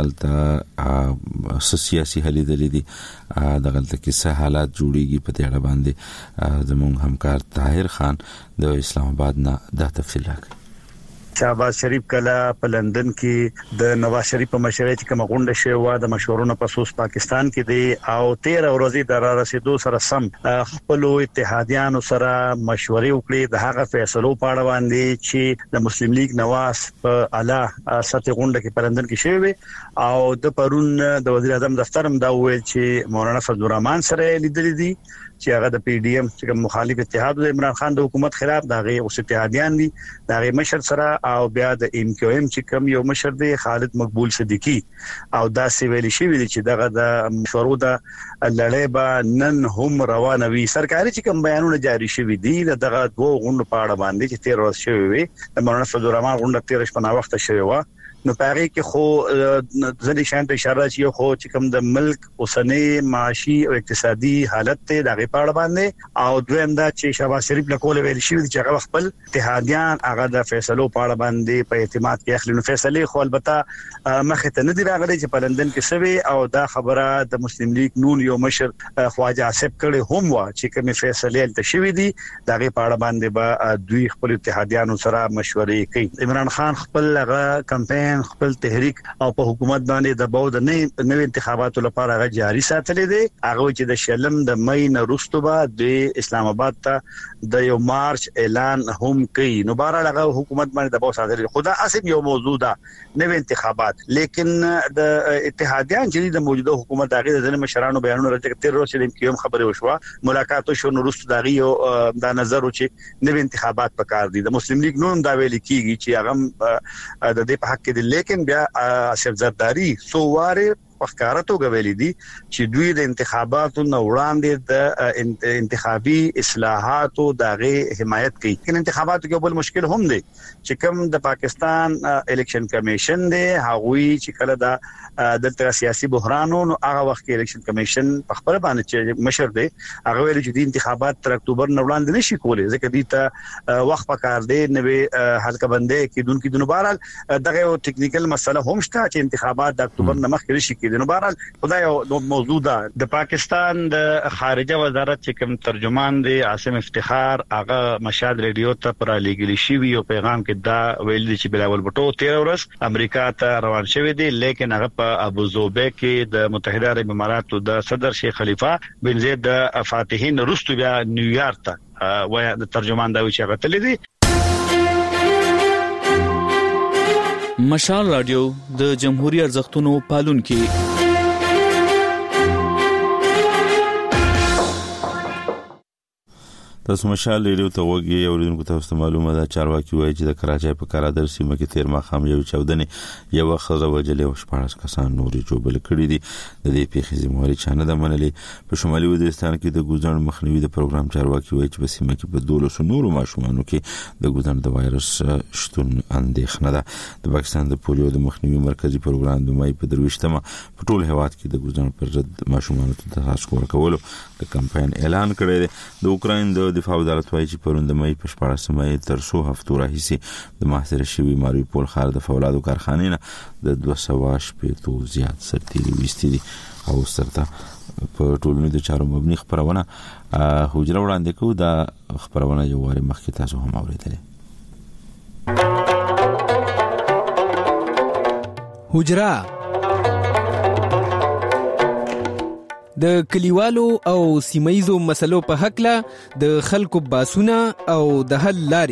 دغلته سیاسي هلې دلې دي دغلته کې څه حالات جوړیږي په دې اړه باندې زموږ همکار طاهر خان د اسلام آباد نه دا تفصیل راکړي. شهباز شریف کله په لندن کې د نواز شریف په مشورې کې کوم غونډه شوی و د مشورونو په اساس پاکستان کې دی او تیرہ ورځې د را رسیدو سره سم خپل اتحادیانو سره مشورې وکړي د هغه فیصلو په اړه باندې چې د مسلم لیگ نواز په اعلی سطح غونډه کې په لندن کې شوی او د پرون د وزیر اعظم دفتر هم دا ویل چې مولانا فضل الرحمن سره لیدل دي چې هغه د پی ډی ایم چې مخالف اتحاد د عمران خان د حکومت خلاف دغه اوس اتحادیان دي دغه مشر سره او بیا د ایم کیو ایم چې کوم یو مشر دی خالد مقبول صدیقی او دا سی ویل شي ویل چې دغه د مشورو د لړۍ به نن هم روانه وي. سرکاري چې کوم بیانونه جاری شوي دي دغه دوه غونډو په اړه باندې چې تیر ورځ شوی وي د مولانا فضل الرحمن غونډه تیر شپه نا وخت شوی و نو پاره کې خو ځلې شان ته اشاره چې خو چې کوم د ملک اوسنی معاشي او اقتصادي حالت ته دغه پاړه باندې او دویم دا چې شهباز شریف له کوله ویل شي چې هغه خپل اتحادیان هغه د فیصلو پاړه باندې په اعتماد کې اخلي نو فیصله خو البته مخه ته نه دی راغلی چې په لندن کې سوي او دا خبره د مسلم لیگ نون یو مشر خواجه آصف کړي هم وا چې کوم فیصله تل شوی دي دغه پاړه باندې به دوی خپل اتحادیانو سره مشورې کوي. عمران خان خپل هغه کمپاین خپل تحریک او په حکومت باندې د باو د نوې انتخاباتو لپاره غا جاری ساتلې دي هغه چې د شلم د مې نه وروسته به د اسلام آباد ته د یو مارچ اعلان هم کوي نو بهر هغه حکومت باندې د باو ساتلې خدا اسیم یو موضوع ده نوې انتخابات لیکن د اتحادیان چې د موجوده حکومت هغه د ځینې مشرانو بیانونه راځي تیر ورځ د کیوم خبره وشوه ملاقات شو نو وروسته دغه یو د نظر چې نوې انتخابات پکار دي د مسلم لیگ نوم دا ویل کیږي چې هغه د دې په حق کې لیکن بیا آصف زرداری سو واره په ښکارا توګه ویلي دي چې دوی د انتخاباتو نه وړاندې د انتخابي اصلاحاتو دغه حمایت کوي. کله انتخاباتو کې بل مشکل هم دی چې کوم د پاکستان الیکشن کمیشن دی هغوی چې کله دا د سیاسي بحرانونو نو هغه وخت کې الیکشن کمیشن په خپل باندې چې مشر دی هغه ویل چې د انتخابات تر اکتوبر نه وړاندې نشي کولای ځکه دې ته وخت پکار دی نوې حلقه بندې کیدونکو د بهرحال دغه یو ټیکنیکل مسله هم شته چې انتخابات د اکتوبر نه مخکې نشي کېدای. نو بهرحال خدای یو موضوع ده. د پاکستان د خارجه وزارت چې کوم ترجمان دی عاصم افتخار هغه مشال ریډیو ته پر لګیلی شي یو پیغام کې دا ویل چې بلاول بټو تیرا ورځ امریکا ته روان شوی دی لیکن هغه په ابو ظبي کې د متحده عرب اماراتو د صدر شیخ خلیفہ بن زید د فاتحین رستو بیا نیویارک ته وای د ترجمان دا وی چې هغه تللی دی. مشال رادیو د جمهوریت ارزښتونو پالونکي. تاسو مشال ریډیو ته وګورئ او اوریدونکو تاسو ته معلومه ده چارواکي وایي چې د کراچۍ په کارادر سیمه کې تیر ماخام یو چاودنې یو خزه وجلې او شپږ کسان نورې جوړبل کړي دي. د دې پیښې ذمہواري چانه ده منلې. په شمالي وزیرستان کې د ګوزن مخنیوي د پروګرام چارواکي وایي چې په سیمه کې په دولسو نورو ماشومانو کې د ګوزن د وایرس شتون اندېښنه ده. د پاکستان د پولیو د مخنیوي مرکزی پروګرام د مای په درويشتمه په ټول هیواد کې د ګوزن پر ضد ماشومانو ته د تاسو ورکولو د کمپاین اعلان کړی دی. د اوکرين د دفاع وزارت وايي چې پروند مې په شپږم مې تر څو هفتو راهیسې د محاصره شوی ماریوپول ښار د فولادو کارخانې نه د دوه سوه شپږ زیات سرتیري وستي دي او سرته په ټولنیزو چارو مبني خبرونه حجره وړاندې کوي. دا خبرونه یو واره مخکې تاسو هم اوریدلې. حجره د کلیوالو او سیمایزو مسلو په حق له د خلکو باسونه او د حل لاري.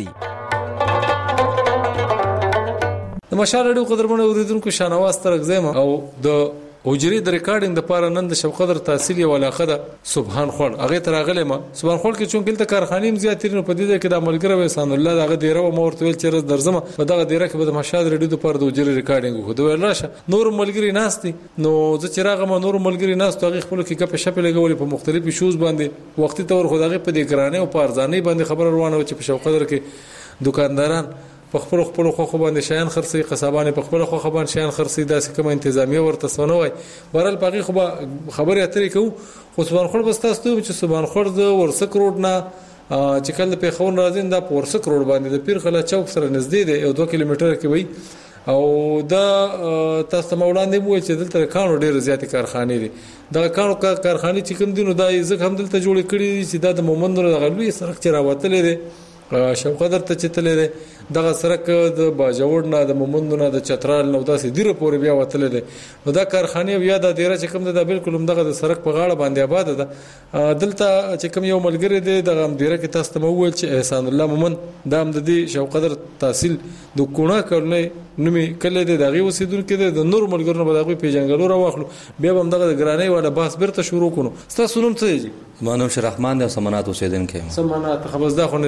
د مشال ډېر قدرمنو اوریدونکو شانواز ترغزم او د حجري د ریکارډینګ د پاره نن د شوقدر تحصیل یو علاقه ده سبحان خور هغه ترغله ما سبحان خور کې چونکې د کارخانې زیاترینو په دې کې د عملګر وسان الله دغه دیره او مورته ویل چې درځم په دغه دیره کې د مشال ریډیو د پاره د حجري ریکارډینګ خو دوی راشه نور ملګری ناشتي نو زه چې راغم نور ملګری ناشته هغه خپل کې کپ شپ لګولې په مختلفو شوز باندې وختي تور خدای په دې ګرانه او پارزانې باندې خبر روانه و چې په شوقدر کې دکانداران په خپل خپل خو باندې شیان خرڅي قصابانه په خپل خو باندې شیان خرڅي داسې کوم انتظامیه ورته سنوي برل باقي خو خبره اترې کو خو سبحان خور بس تاسو چې سبحان خور د ورسک روډ نه چې کله په خون راځین دا ورسک روډ باندې د پیر خلا چوک سره نږدې دی یو دوه کیلومتر کې وي او دا تاسو مولانا مو چې دلته کانو ډېر زیات کارخانې دي دا کانو کارخانې چې کوم دینو دا ځکه هم دلته جوړ کړي چې دا د مومندونو د غلوي سرک چې راوتلې دي شوقدر ته چتلې ده دغه سرک د باجوړ نه د مومندونه د چترال نو داسې ډیره پورې بیا وتلې ده نو دا کارخانه بیا د ډیره چې کوم ده بالکل هم دغه د سرک په غاړه باندې آباد ده دلته چې کوم یو ملګری دی د ډیره کې تاسو ته مو چې احسان الله مومن د هم د دې شوقدر تحصیل د کونه کړنې نومي کله د دغه وسیدونکو د نور ملګرونو په دغه پیژنګلو راوخلو بیا هم دغه ګرانې ولا باس برته شروع کړو تاسو نوم څه دی؟ مانو شرحمان د سمنات اوسیدونکو سمنات خبرزده خو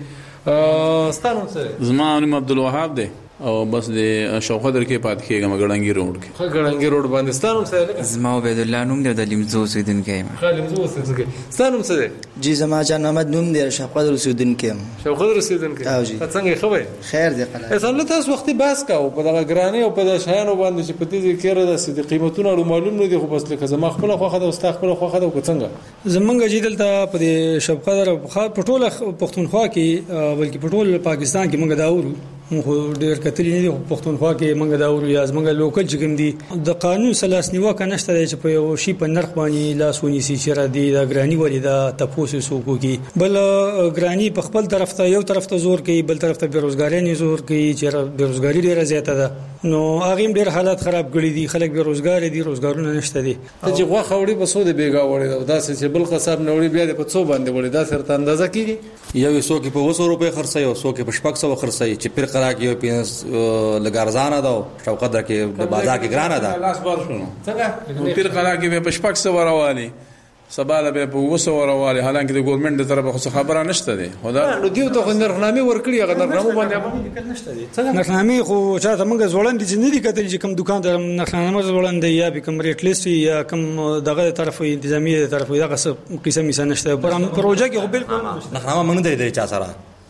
نږدې ستانو سره زما نوم عبدالوهاب دی او بس د شوقدر کې پات کېږم ګړنګي روډ کې خه ګړنګي روډ باندې ستانو سره زما عبد الله نوم د لیمزو اوسیدونکی یم خه لیمزو اوسیدونکی ستانو سره جی زما جان محمد نوم دی شوقدر اوسیدونکی یم شوقدر اوسیدونکی څنګه خبر خیر دی قلم اصل تاسو وختي باس کاو په دغه ګرانې او په د شایانو باندې چې په دې کې را د قیمتونو معلوم نه دي خو بس لکه زما خپل خوخه د استاد خپل خوخه د څنګه زمونږ جیدل ته په شوقدر په ټوله پښتونخوا کې بلکې په ټول پاکستان کې موږ دا اورو خو ډېر کتلی نه دي پښتونخوا کې موږ دا اورو یا زمونږ لوکل چې کوم دي د قانون سلاس نیوه کنهشته دی چې په یو شی په نرخ باندې لاسونی سي چې را دي دا ګرانی ولې دا تاسو سوکو کې بل ګرانی په خپل طرف ته یو طرف ته زور کوي بل طرف ته بیروزګاری نه زور کوي چې بیروزګاری ډیره زیاته ده نو هغه ډېر حالات خراب کړي دي خلک بیروزګار دي روزګارونه نشته دي ته چې غوا خوري په سود بیګا وړي دا چې بل قصاب نوړي بیا په څو باندې وړي دا سره اندازه کیږي یو څو کې په وسو روپے خرڅي او څو کې په شپږ سو خرڅي چې پیر قرا کې پینس لګارزانه دا شوقدر کې د بازار کې ګرانه ده لاس بار شنو څنګه پیر قرا کې په شپږ سو راوالي سباله به په وسو ورواله حالانکه د ګورنمنت د طرفه خو خبره نشته دی خدا نو دیو ته نرخنامه ورکړي هغه نرخنامه باندې نشته دي نرخنامه خو چاته موږ زوړند دي نه دي کتل چې کوم دکان ته نرخنامه زوړند یا به کوم ریټ لیست یا کوم دغه طرف انتظامیه طرف دغه قسم یې نشته پر پروژه کې خو بالکل نرخنامه موږ نه دی چا سره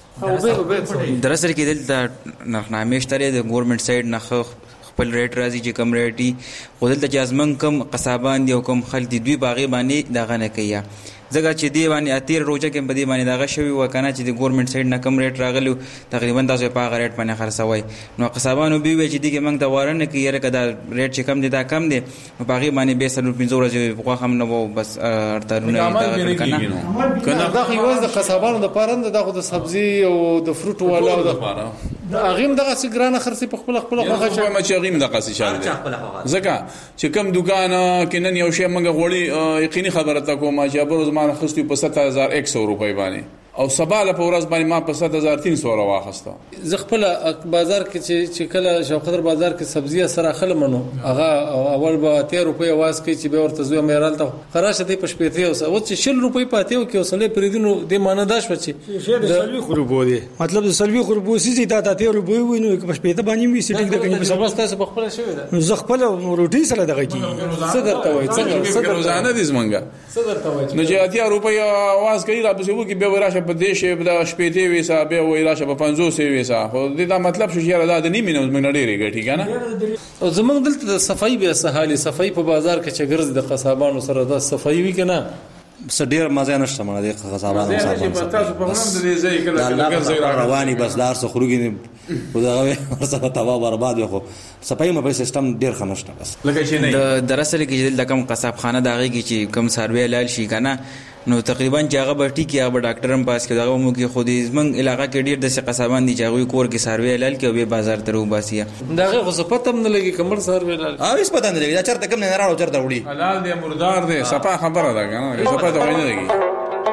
دراصل کې دلته نرخنامه شته د ګورنمنت سایډ نه خپل ریټ راځي چې کم ریټي خو دلته چې ازمن کم قصابان دي او کم خلک دي دوی باغې باندې دغه نه کوي ځکه چې دی باندې اتیر روزه کې بدی باندې دغه شوی وکنه چې د ګورنمنت سایډ نه کم ریټ راغلی تقریبا تاسو په هغه ریټ باندې خرڅوي نو قصابانو به وی چې دی کې موږ د وارنه کې یره کدا ریټ چې کم دي دا کم دي په باغې باندې به سر پنځه ورځې په هم نه وو بس ارترونه دا کنه کنه دا خو د قصابانو د پارند دغه د سبزي او د فروټ والا او د اغیم دغه سګرانه خرڅي په خپل خپل هغه چې ما چې اغیم دغه څه چاره دي ځکه چې کم دکان کې نن یو شی موږ غوړي یقیني خبره تا کومه چې ابروز ما خستو په سات هزار یک سو روپۍ باندې او سباله په ورځ باندې ما په سات هزار تین سو راواخسته زه خپل بازار کې چې چې کله شوقدر بازار کې سبزی سره خلمنو هغه اول به تیر روپۍ आवाज کوي چې به ورته زوی مېرال ته خراشه دی په شپېته او چې شل روپۍ پاتې او کې وسلې پریدونو د مانداش وچی د سلوي خربو دی مطلب د سلوي خربو سيزي تا ته تیر روپۍ وینو په شپېته باندې وي سټینګ د کني په سبا تاسو په خپل شوی ده زه خپل روټي سره دغه کی صدر ته وای څنګه روزانه دي زمونږه صدر ته وای نو چې اتیا روپۍ आवाज کوي را به وو کې به راشه په دې شی په شپېته ویسا به وای راشه په پنځوس ویسا خو دې دا مطلب شو چې را د نیمه نو موږ ډېرې ګټي کنه او زمونږ دلته د صفای به سهالي صفای په بازار کې چې ګرځي د قصابانو سره د صفای وی کنه سډیر مزه نشته مړه د قصابانو سره تاسو په هم د دې ځای کې ګرځي رواني بس دار څخه خروګي خدای ورسره تبا برباد خو صفای مو په سیستم ډیر خنشته بس لکه چې نه د دراصل کې د کم قصاب خانه دغه کې چې کم سروې لال شي کنه نو تقریبا چې هغه به ټیکی هغه ډاکټرم پاس کې دغه مو کې خودي زمنګ علاقې کې ډیر د قصابان دي چې هغه کور کې سروې لال کې او به بازار ته وباسي دغه خو پته نه لګي کمر سروې لال او هیڅ پته نه لګي دا چرته کم نه راو چرته وړي حلال دی مردار دی صفه خبره ده کنه صفه ته ویني لګي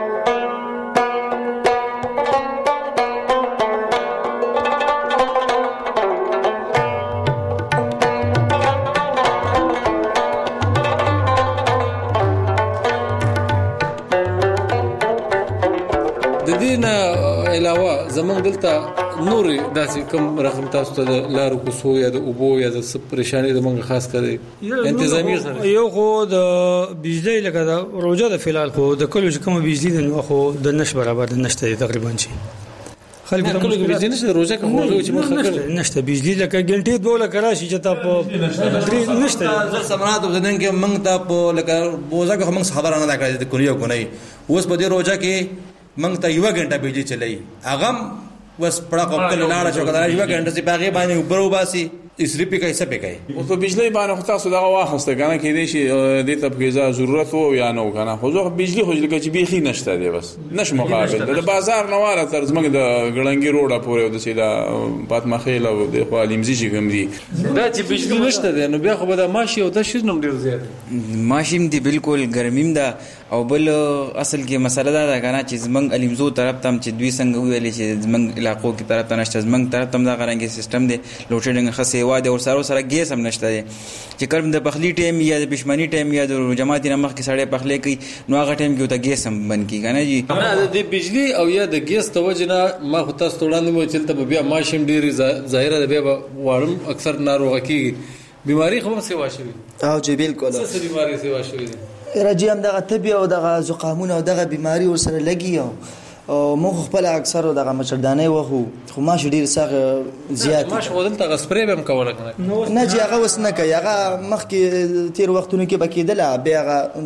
علاوه زمونږ دلته نور داسې کوم رقم تاسو ته لارو کوسو یا د اوبو یا د پریشانی د منګه خاص کړي انتظامی سره یو خو د بجلی لکه د روزه د فلال خو د کلو چې کوم بجلی د خو د نش برابر نشته تقریبا شي خلک د کلو بجلی نشته روزه کوم چې مخ کړي نشته بجلی لکه ګنټې دوله کرا شي چې تا په نشته سمرات د نن کې منګ ته په لکه بوزه کې موږ خبره نه دا کړې د کوریو کو نه اوس په دې روزه کې منګ ته یو غنټه بجلی چلای اغم بس پړه کوپل لاړه چې کله یو غنټه سي باغې باندې اوپر وباسي اسری په کیسه په کوي او په بجلی باندې خو تاسو دغه واخسته کنه کې دي شي د تبګیزه ضرورت وو یا نو کنه خو زه بجلی خو لکه چې بيخي نشته دی بس نش مقابل د بازار نواره تر زمګ د ګړنګي روډه پورې د سیدا فاطمه خیل او د خو علمزي چې کوم دي دا چې بجلی نشته دی نو بیا خو به د ماشي او د شیز نوم ډیر زیات ماشیم دی بالکل ګرمیم دا او بل اصل کې مسله دا ده کنه چې زمنګ علمزو طرف تم چې دوی څنګه ویلې چې زمنګ علاقو کې طرف ته نشته زمنګ طرف تم دا غرانګي سیستم دی لوډینګ خاصه واده او سره سره ګیس هم نشته دی چې کله د پخلی ټیم یا د پښمنی ټیم یا د جماعت نمخ کې سړی پخلی کوي نو هغه ټیم کې ته ګیس هم بند کی کنه جی نه د بجلی او یا د ګیس توجنه ما خو تاسو وړاندې مو چلته بیا ماشین ډیر ظاهره د بیا وړم اکثر ناروغه کیږي بیماری خو هم سیوا شوی او جی بالکل څه بیماری سیوا شوی دي راځي هم دغه طبي او دغه زقامونه او دغه بیماری ور سره لګي او مخ خپل اکثر دغه مچردانه وخو خو ما شو ډیر ساغه زیات ما شو دلته غسپری به هم کوله کنه نه جی هغه وس نه کوي هغه مخ کې تیر وختونو کې بکیدل بیا هغه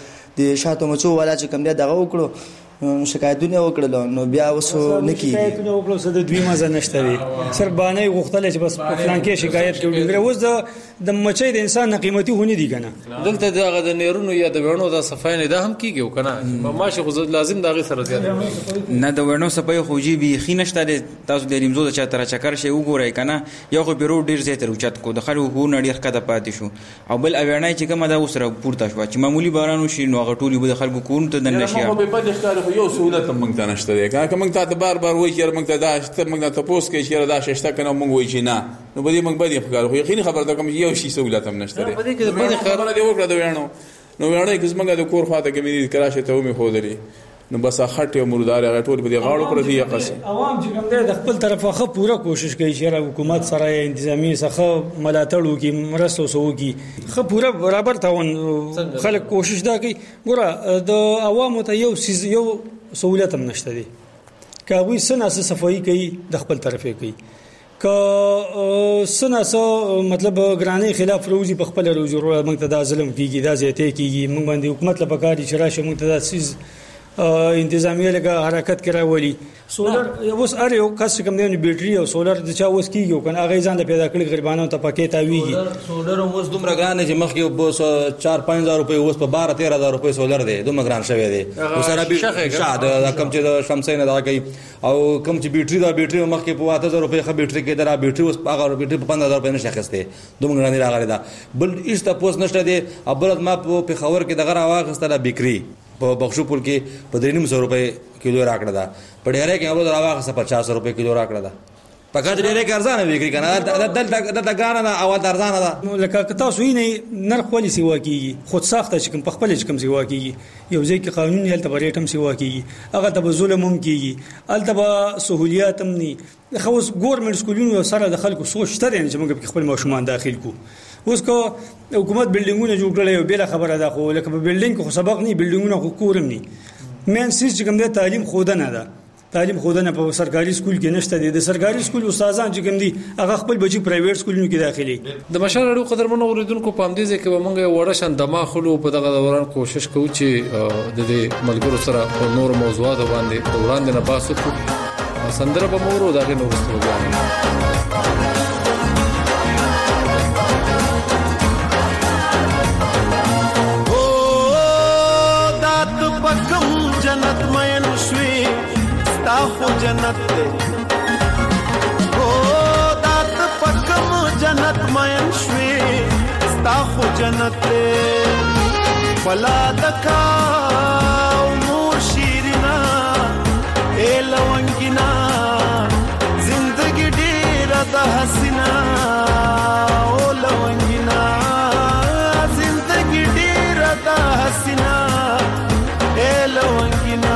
د شاتو مچو ولا چې کم دی دغه وکړو شکایتونه وکړل نو بیا وسو نکی شکایتونه وکړو څه د دوی مزه نشته وي سر باندې غوښتل چې بس په فلان کې شکایت کوي ګره اوس د د مچۍ د انسان قیمتي هونی دي کنه دلته دغه د نیرونو یا د وړنو د صفای نه ده هم کیږي کنه ماشه خو لازم دغه سره زیات نه د وړنو صفای خوږي به خینشته تاسو د ریمزو د چا تر چکر شي وګورئ کنه یو خو پیرو ډیر زیات روچت کو د خلکو هو نړۍ ښکته پاتې شو او بل اوړنای چې کومه دا وسره پورته شو چې معمولی بارانو شي نو غټولي به خلکو کون ته د نشي یو سہولت موږ ته نشته دی که موږ ته بار بار وایي چې موږ ته دا شته موږ ته پوس کې چې دا شته کنه موږ وایي چې نه نو به دې موږ به دې فکر خو یقیني خبر ده کوم یو شی سہولت هم نشته دی په دې کې به خبره دی وکړه دا وینو نو غاړه کې زمونږ د کور خواته کې مې کراشه ته مې خودري نو بس خټ یو مردار هغه ټول په دې غاړو پر دی قصه عوام چې کوم دی د خپل طرفه خو پوره کوشش کوي چې حکومت سره انتظامی څخه ملاتړ وکي مرسته وسوي خو پوره برابر تاون خلک کوشش دا کوي ګوره د عوامو ته یو سیز یو سہولت هم نشته دي کاوی سنا صفائی کوي د خپل طرفه کوي ک سنا سو مطلب ګرانې خلاف روزي په خپل روزي موږ ته دا ظلم کیږي دا زیاته کیږي موږ باندې حکومت لپاره کاری چې راشه موږ ته دا سیز انتظامیه لګه حرکت کرا ولی سولر اوس اره یو کس کوم دی بیټری او سولر د چا اوس کیږي کنه هغه ځان له پیدا کړی غریبانو ته پکې تا ویږي سولر اوس دومره ګران چې مخکې به چار پنځه هزار روپۍ اوس په بارہ تیرہ هزار روپۍ سولر دی دومره ګران شوی دی اوس سره به شاد کم چې د شمسین دا کوي او کم چې بیټری دا بیټری مخکې په واته هزار روپۍ خه بیټری کې دا بیټری اوس هغه بیټری په پنځه هزار روپۍ نشه خسته دومره ګران راغلی دا بل هیڅ تاسو نشته دی ابرد ما په خبر کې دغه راواغسته بیکری په بخشو پول کې په درې نیم سو روپۍ کیلو راکړه دا په ډیره کې اوبه راواغسته پچاس روپۍ کیلو راکړه دا پکې ډیره کې ارزانه ویکري کنه دلته دلته ګرانه دا اول ارزانه دا لکه تاسو یې نرخ ولې سیوا کیږي خود ساخته چې کوم په خپل چې کوم سیوا کیږي یو ځکه قانون یې تل ریټم سیوا کیږي هغه ته ظلم هم کیږي الته به سہولیات هم نه خو ګورنمنت سکولونو سره د خلکو سوچ ته دي چې موږ خپل ماشومان داخل کو اوس کو حکومت بلډینګونه جوړ کړي او بل خبره ده خو لکه په بلډینګ خو سبق نه بلډینګونه خو کورم نه مین سیس چې کوم د تعلیم خودنه ده تعلیم خودنه په سرکاري سکول کې نشته دي د سرکاري سکول استادان چې کوم دي هغه خپل بچي پرایویټ سکولونو کې داخلي د مشال اړو قدرمنو اوریدونکو پام دي چې موږ وړه شان دماغلو په دغه دوران کوشش کوو چې د دې ملګرو سره په نور موضوعات باندې وړاندې نه باسو کو سندره به مورو دغه نور ستوګان جنت مین شوی ستا خو جنت دے او دات پکم جنت مین شوی ستا خو جنت دے بلا دکا مور شیرنا اے لونگینا زندگی ډیر د حسینا او لونگینا زندگی ډیر د حسینا لونگینا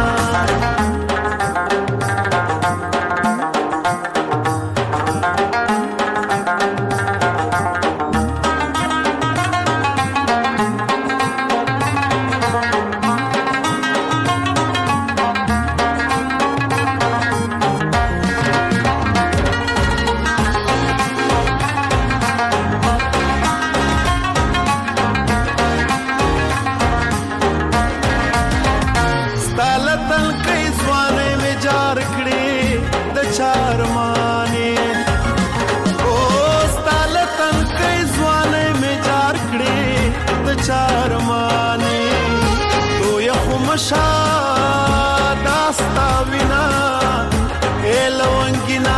داستا وینا اے لونگینا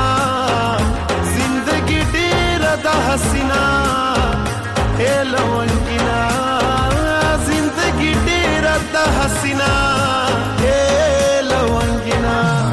زندگی ډیر د حسینا اے لونگینا زندگی ډیر د حسینا اے لونگینا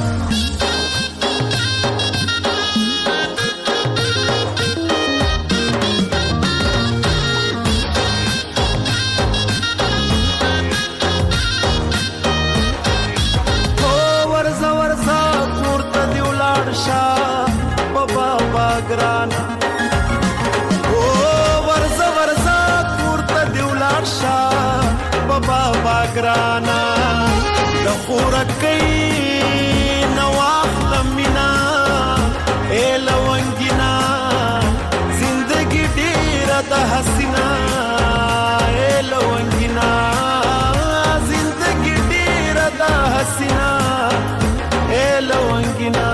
ګرانا او ورزه ورزه پورته دیولار شا بابا باګرانا د خورکې نواخ لمینا اے لونگینا زندگی ډیر د حسینا اے لونگینا زندگی ډیر د حسینا اے لونگینا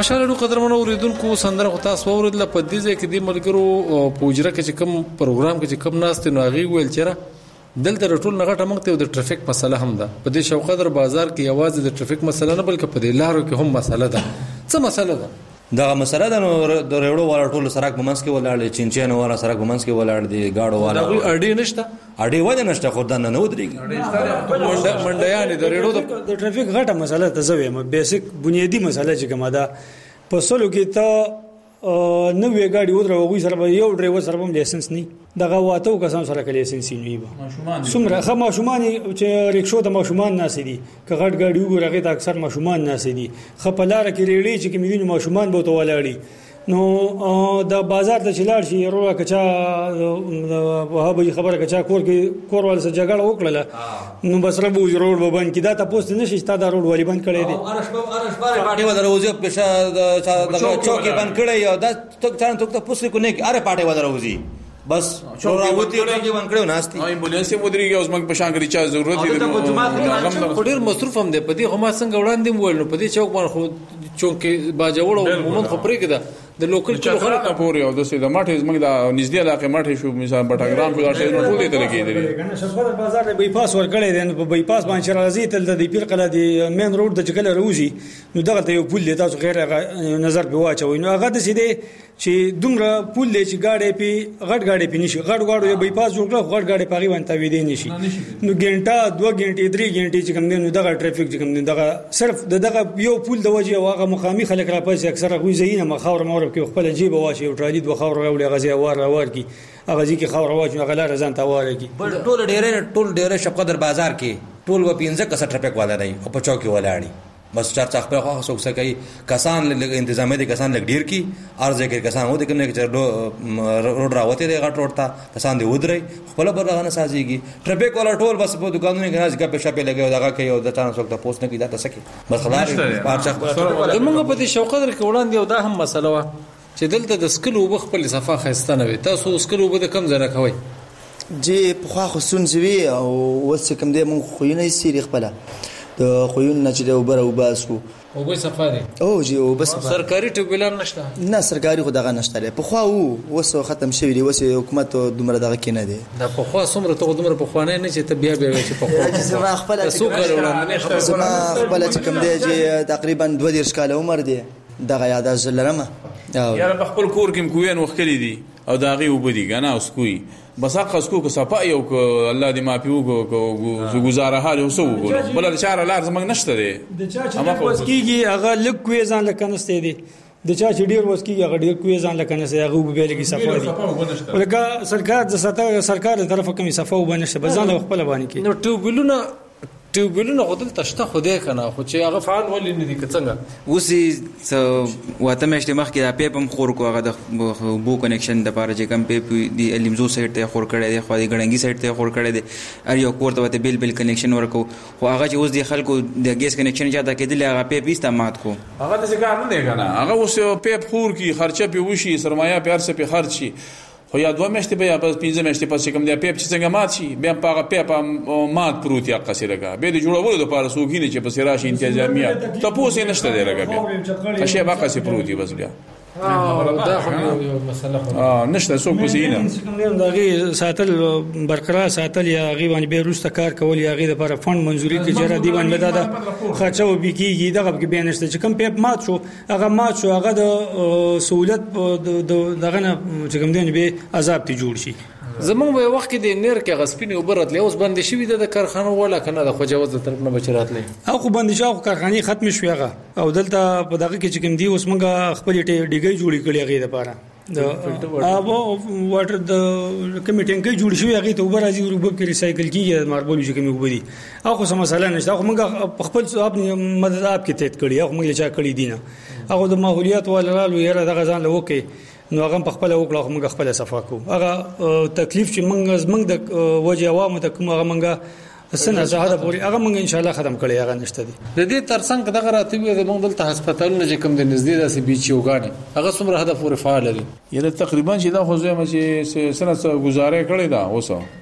مشالو قدرمنو اوریدونکو سندره خو تاسو اوریدل په دې ځای کې د ملګرو پوجره کې کوم پروګرام کې کوم ناست نو هغه ویل چیرې دلته ټول نغټه مونږ ته د ټریفیک مسله هم ده په دې شوقدر بازار کې یوازې د ټریفیک مسله نه بلکې په دې لارو کې هم مسله ده څه مسله ده دا مسله ده نو د ریړو والا ټول سرک بمنس کې ولاړ چینچانو والا سرک بمنس کې ولاړ دي گاډو والا دا اړې نشته اړې وځه نشته خو دا نه نو درېږي منډیان د ریړو د ټریفیک غټه مسله ته زویم بیسیک بنیادی مسله چې کومه ده په سلو کې ته نوې گاډي ودره وغوي سره یو ډرایور سره هم لایسنس نه دغه واته کسان سره کله لایسنس نه وي څومره خه ماشومان چې ریکشو د ماشومان ناسې دي که غټ گاډي وګورغه ته اکثر ماشومان ناسې دي خه په لار کې ریړي چې کومینو ماشومان به تو ولاړي نو د بازار ته چلاړ شي ورو کچا وهابي خبره کچا کور کې کور ول سره جګړه وکړه نو بس ربو روډ وبن کې دا تاسو نشي ستاسو روډ والی بند کړی دي ارش ارش بار پارټي ودر وځي په دغه چوکي بند کړی یو دا څوک ځان څوک تاسو کو نه اره پارټي ودر وځي بس راوتی ورګي بند کړو ناشتي امبولانس ودرېږي اوس موږ په شان کې چا ضرورت دي خو ډیر مصروف هم دی په دې هم څنګه وړاندې وول نو په دې چوک باندې خو چونکه باجوړو مومن خو پرې کده د لوکل چې خلک نه پوري او د سیده ماټه زمګ د نږدې علاقې ماټه شو مثال بټاګرام په شهر نو ټول دې ته لګېدل کنه شپږ بازار د بایپاس ورکړې دي په بایپاس باندې راځي تل د پیر قلا دی مین روډ د چکل روزي نو دغه ته یو پل دی تاسو غیر نظر به واچوي نو هغه د سیده چې دومره پل دی چې گاډي په غټ گاډي په نشي غټ غاډو بایپاس جوړ کړ غټ گاډي پاغي باندې وې دي نشي نو ګنټه دوه ګنټې درې ګنټې چې کوم نو دغه ټریفیک چې کوم دغه صرف دغه یو پل د وجه واغه مخامي خلک را پاسي اکثره غوي زینه مخاور مور کې خپل جیب واشه او ټرالی دوه خاور راولي غزي وار وار کی هغه ځکه خاور واچ نو غلا رضان تا واره کی ټول ډېر ټول ډېر شپقدر بازار کې ټول و پینځه کس ټریفیک والا دی او په چوکي ولاړی بس چار څخه په خاص څه کوي کسان تنظیم دي کسان لګ ډیر کی ارزه کې کسان و دي کوم نه چې روډ راوته دی غټ روډ تا کسان دی ودري خپل برغه نه سازيږي ټریفیک والا ټول بس په دکانونو کې نه ځکه په شپه لګي دغه کوي او د چانه څوک ته پوسټ نه کیدا تاسو کې بس خلاص پارچا موږ په دې شوقدر کې وړاندې او دا هم مسله وا چې دلته د سکلو وبخپل صفه خستانه وي تاسو سکلو به د کم ځنه کوي جی په خو خصون زوی او وس کوم دې مونږ خو نه سیری خپل د خویون نه چې د وبر او باسو او به سفاري او جی او بس سرکاري ټوبلان نشته نه سرکاري خو دغه نشته په خو وسو ختم شوی دی وسه حکومت دومره دغه کې نه دی دا په خو سمره ته دومره په خوانه نه چې ته بیا بیا چې په خو زما خپل زما خپل چې کوم دی چې تقریبا دوه دیرش کال عمر دی دغه یاد زلرمه یا په خپل کور کې کوین وکړی دي او داغي وبدي غنا اوس کوی بس حق اسکو کو صفا یو الله دې معافي وکړو زو گزاره حال اوسو وګورو بل اشاره لار زمنګ نشته دي د چا چې وسکیږي هغه لک کوی ځان لکنسته دي د چا چې ډیر وسکیږي هغه ډیر کوی ځان لکنسته هغه به لګي صفا دي ولکه سرکار د ستا سرکار طرفه کومي صفا وبنشته بزان خپل باندې کې نو ټوبلونه ټوبلونه خدل تشته خوده کنه خو چې هغه فعال ولې نه دي څنګه اوسې واته مشته مخ کې د پیپم خور کو هغه د بو کنیکشن د پاره چې کم پیپ دی المزو سایت ته خور کړی دی خو د غړنګي سایت ته خور کړی دی ار یو کور ته بیل بیل کنیکشن ورکو خو هغه چې اوس د خلکو د ګیس کنیکشن چاته کېدل هغه پیپ استعمال کو هغه د څنګه نه دی کنه هغه اوس پیپ خور کی خرچه په وشي سرمایه په ارسه په خرچ شي خو یا دوه مشته به یا پس پنځه مشته پس کوم دی پیپ چې څنګه مات شي بیا په پیپ مات پروت یا قصيرګه به د جوړولو لپاره سوګینه چې پس راشي انتظامیه تاسو نشته دی راګه بیا اشیا باقي سي پروت بس بیا دا هم یو مسله خو اه نشته څوک وسینه کوم دغه ساتل برقرار ساتل یا غیبان به روسته کار کول یا غي د لپاره فند منزوري کې جره دیوان مدد خرچو بکیږي دغه کې بیان نشته چې کوم پیپ مات شو هغه مات شو هغه د سہولت دغه نه چې کوم دین به عذاب ته جوړ شي زمونږ په وخت کې د نیر کې غسپینې وبرت له اوس باندې شوی د کارخانه ولا کنه د خوجاوز طرف نه بچرات لې او خو باندې شاو کارخانه ختم شویغه او دلته په دغه کې چې کوم دی اوس موږ خپل ډیګي جوړی کړی هغه لپاره د اوبو واټر د کمیټینګ کې جوړ شوی هغه ته وبر ازي ورو کې ریسایکل کیږي ماربل چې کوم وبدي او خو سم مسله نشته خو موږ خپل اپ مدد اپ کې تید کړی او موږ چا کړی دینه هغه د ماحولیات ولرالو یره دغه ځان لوکي نو هغه په خپل وکړه موږ خپل صفا کو هغه تکلیف چې موږ زمنګ د وجه عوامو ته کوم هغه موږ سنه زهدا پوری هغه موږ ان شاء الله ختم کړی هغه نشته دي د دې ترڅنګ دغه راته وي د موږ دلته هسپتالونه چې کوم د نږدې داسې بیچ یوګانی هغه څومره هدف پورې فعال دي یله تقریبا چې دا خو زما چې سنه گزاره کړی دا اوسه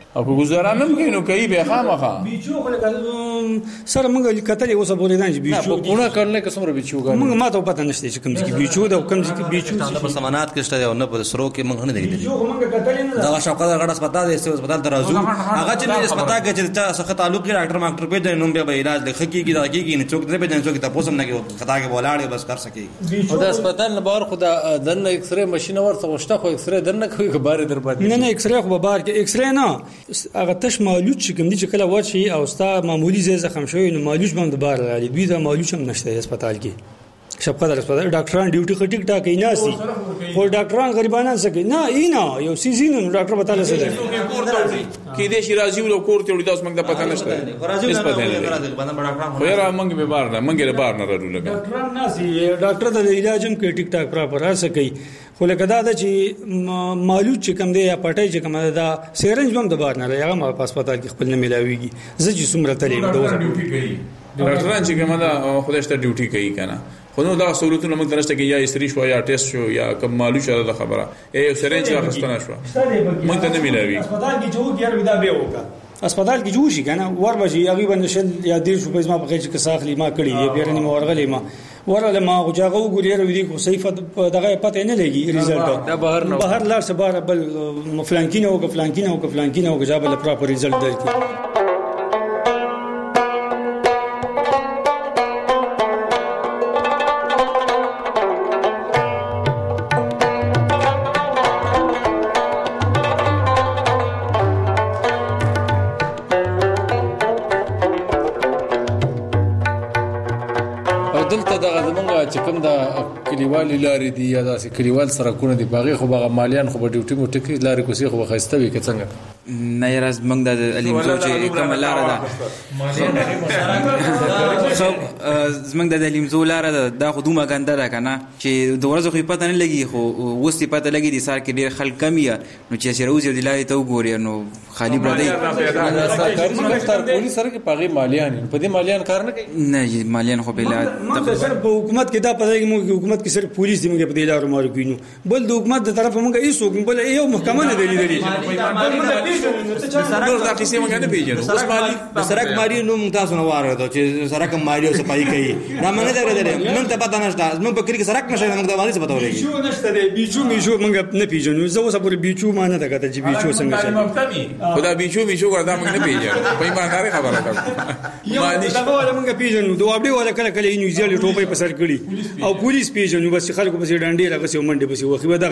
او کو گزارانه مګینو کوي به خامخا بیچو خلک سره موږ کتلې اوسه بولې نه بیچو پونه کړل که څومره بیچو غواړي موږ ماته پته نشته چې کوم ځای کې بیچو دا کوم ځای کې بیچو دا په سمانات کې شته او نه په سرو کې موږ نه دی بیچو موږ کتلې نه دا شوقه غړ هسپتال دی هسپتال درازو هغه چې هسپتال کې چې څه تعلق کې ډاکټر ماکټر په دې نوم به علاج لکه کیږي دا کیږي نه څوک دې په دې څوک ته پوسم نه کې خطا کې ولاړې بس کر سکے او دا هسپتال نه بار خدا دنه ایکس رے ماشين ورته وشته خو ایکس رے دنه کوي خبره در باندې نه نه ایکس رے خو بار کې ایکس رے نه هغه تش معلومات چې کوم دي چې کله ورشي او ستا معمولی زې زخم شوی نو معلومات باندې بار راځي دوی دا معلومات هم نشته هسپتال کې شپقدر هسپتال ډاکټران ډیوټي خټیک ټاکي ناسي خو ډاکټران غریبانان سکه نه اینا یو سیزین نو ډاکټر بتاله سره کې دې شي راځي ولو کور ته وړي تاسو موږ د پته نشته اس پته نه خو یاره موږ به بار نه موږ به بار نه راځو لګا ډاکټران ناسي ډاکټر د علاج هم کې ټیک ټاک پراپر راځي کوي خو لکه دا چې معلومات چې کوم دی یا پټای چې کوم دا سیرنج هم د بار نه راځي هغه په هسپتال کې خپل نه ملاويږي زه چې څومره تلې دوه ډیوټي کوي ډاکټران چې کوم دا خدای ته ډیوټي کوي کنه خو نو دا سہولتونه موږ درسته کې یا استری شو یا ټیسټ شو یا کوم معلومات شو دا خبره ای سرنج راخستنه شو موږ ته نه ملاوي هسپتال کې جو کې یار ودا به وکا هسپتال کې جو شي کنه ور بشي هغه باندې شل یا ډیر شو په ما په کې ساخلی ما کړی دی بیرنی ما ورغلی ما ورله ما غوجاغه وګوري ودی کو صحیفه دغه پته نه لګي ریزلټ دا بهر نه بهر لار سبار بل فلانکینه او فلانکینه او فلانکینه او جواب له پراپر ریزلټ درکې چې کوم دا کلیوالي لارې دي یا داسې کلیوال سرکونه دي باغې خو باغ مالیان خو په ډیوټي مو ټکی لارې کوسي خو خسته وي که څنګه نه یې راز موږ د الیمزو چې کومه لاره ده زموږ د الیمزو لاره ده دا خو دومره ګنده ده که نه چې د ورځو خو پته نه لګي خو اوس یې پته لګي دي سهار کې ډېر خلک کم وي نو چې چې راوځي او د لارې ته وګوري نو خالي پردی پولیس سره کې پاغې مالیان په دې مالیان کار نه کوي نه مالیان خو بلا صرف حکومت کې دا پته کې موږ حکومت کې صرف پولیس دی موږ په دې لارو مارو کینو بل د حکومت د طرف موږ هیڅ وګم بل یو محکمه نه دی لیدلی نور دا کیسه موږ نه پیژنو اوس مالی د سرک مالی نو موږ تاسو نه واره چې سرک مالی او صفائی کوي دا موږ نه درته موږ ته پته نشته موږ په کلی کې سرک نشته موږ د مالی څه پته ولګي بیچو نشته دی بیچو میچو موږ نه پیژنو زه اوس پورې بیچو ما نه دغه چې بیچو څنګه شي خدا بیچو میچو وردا موږ نه پیژنو په ایمانداري خبره کوم مالی دا ولا موږ پیژنو دوه اپډي ولا کله کله نیوزیلند ټوپې په سر کړی او پولیس پیژنو بس خلکو په ډانډي راغسي منډه بس وخی ودا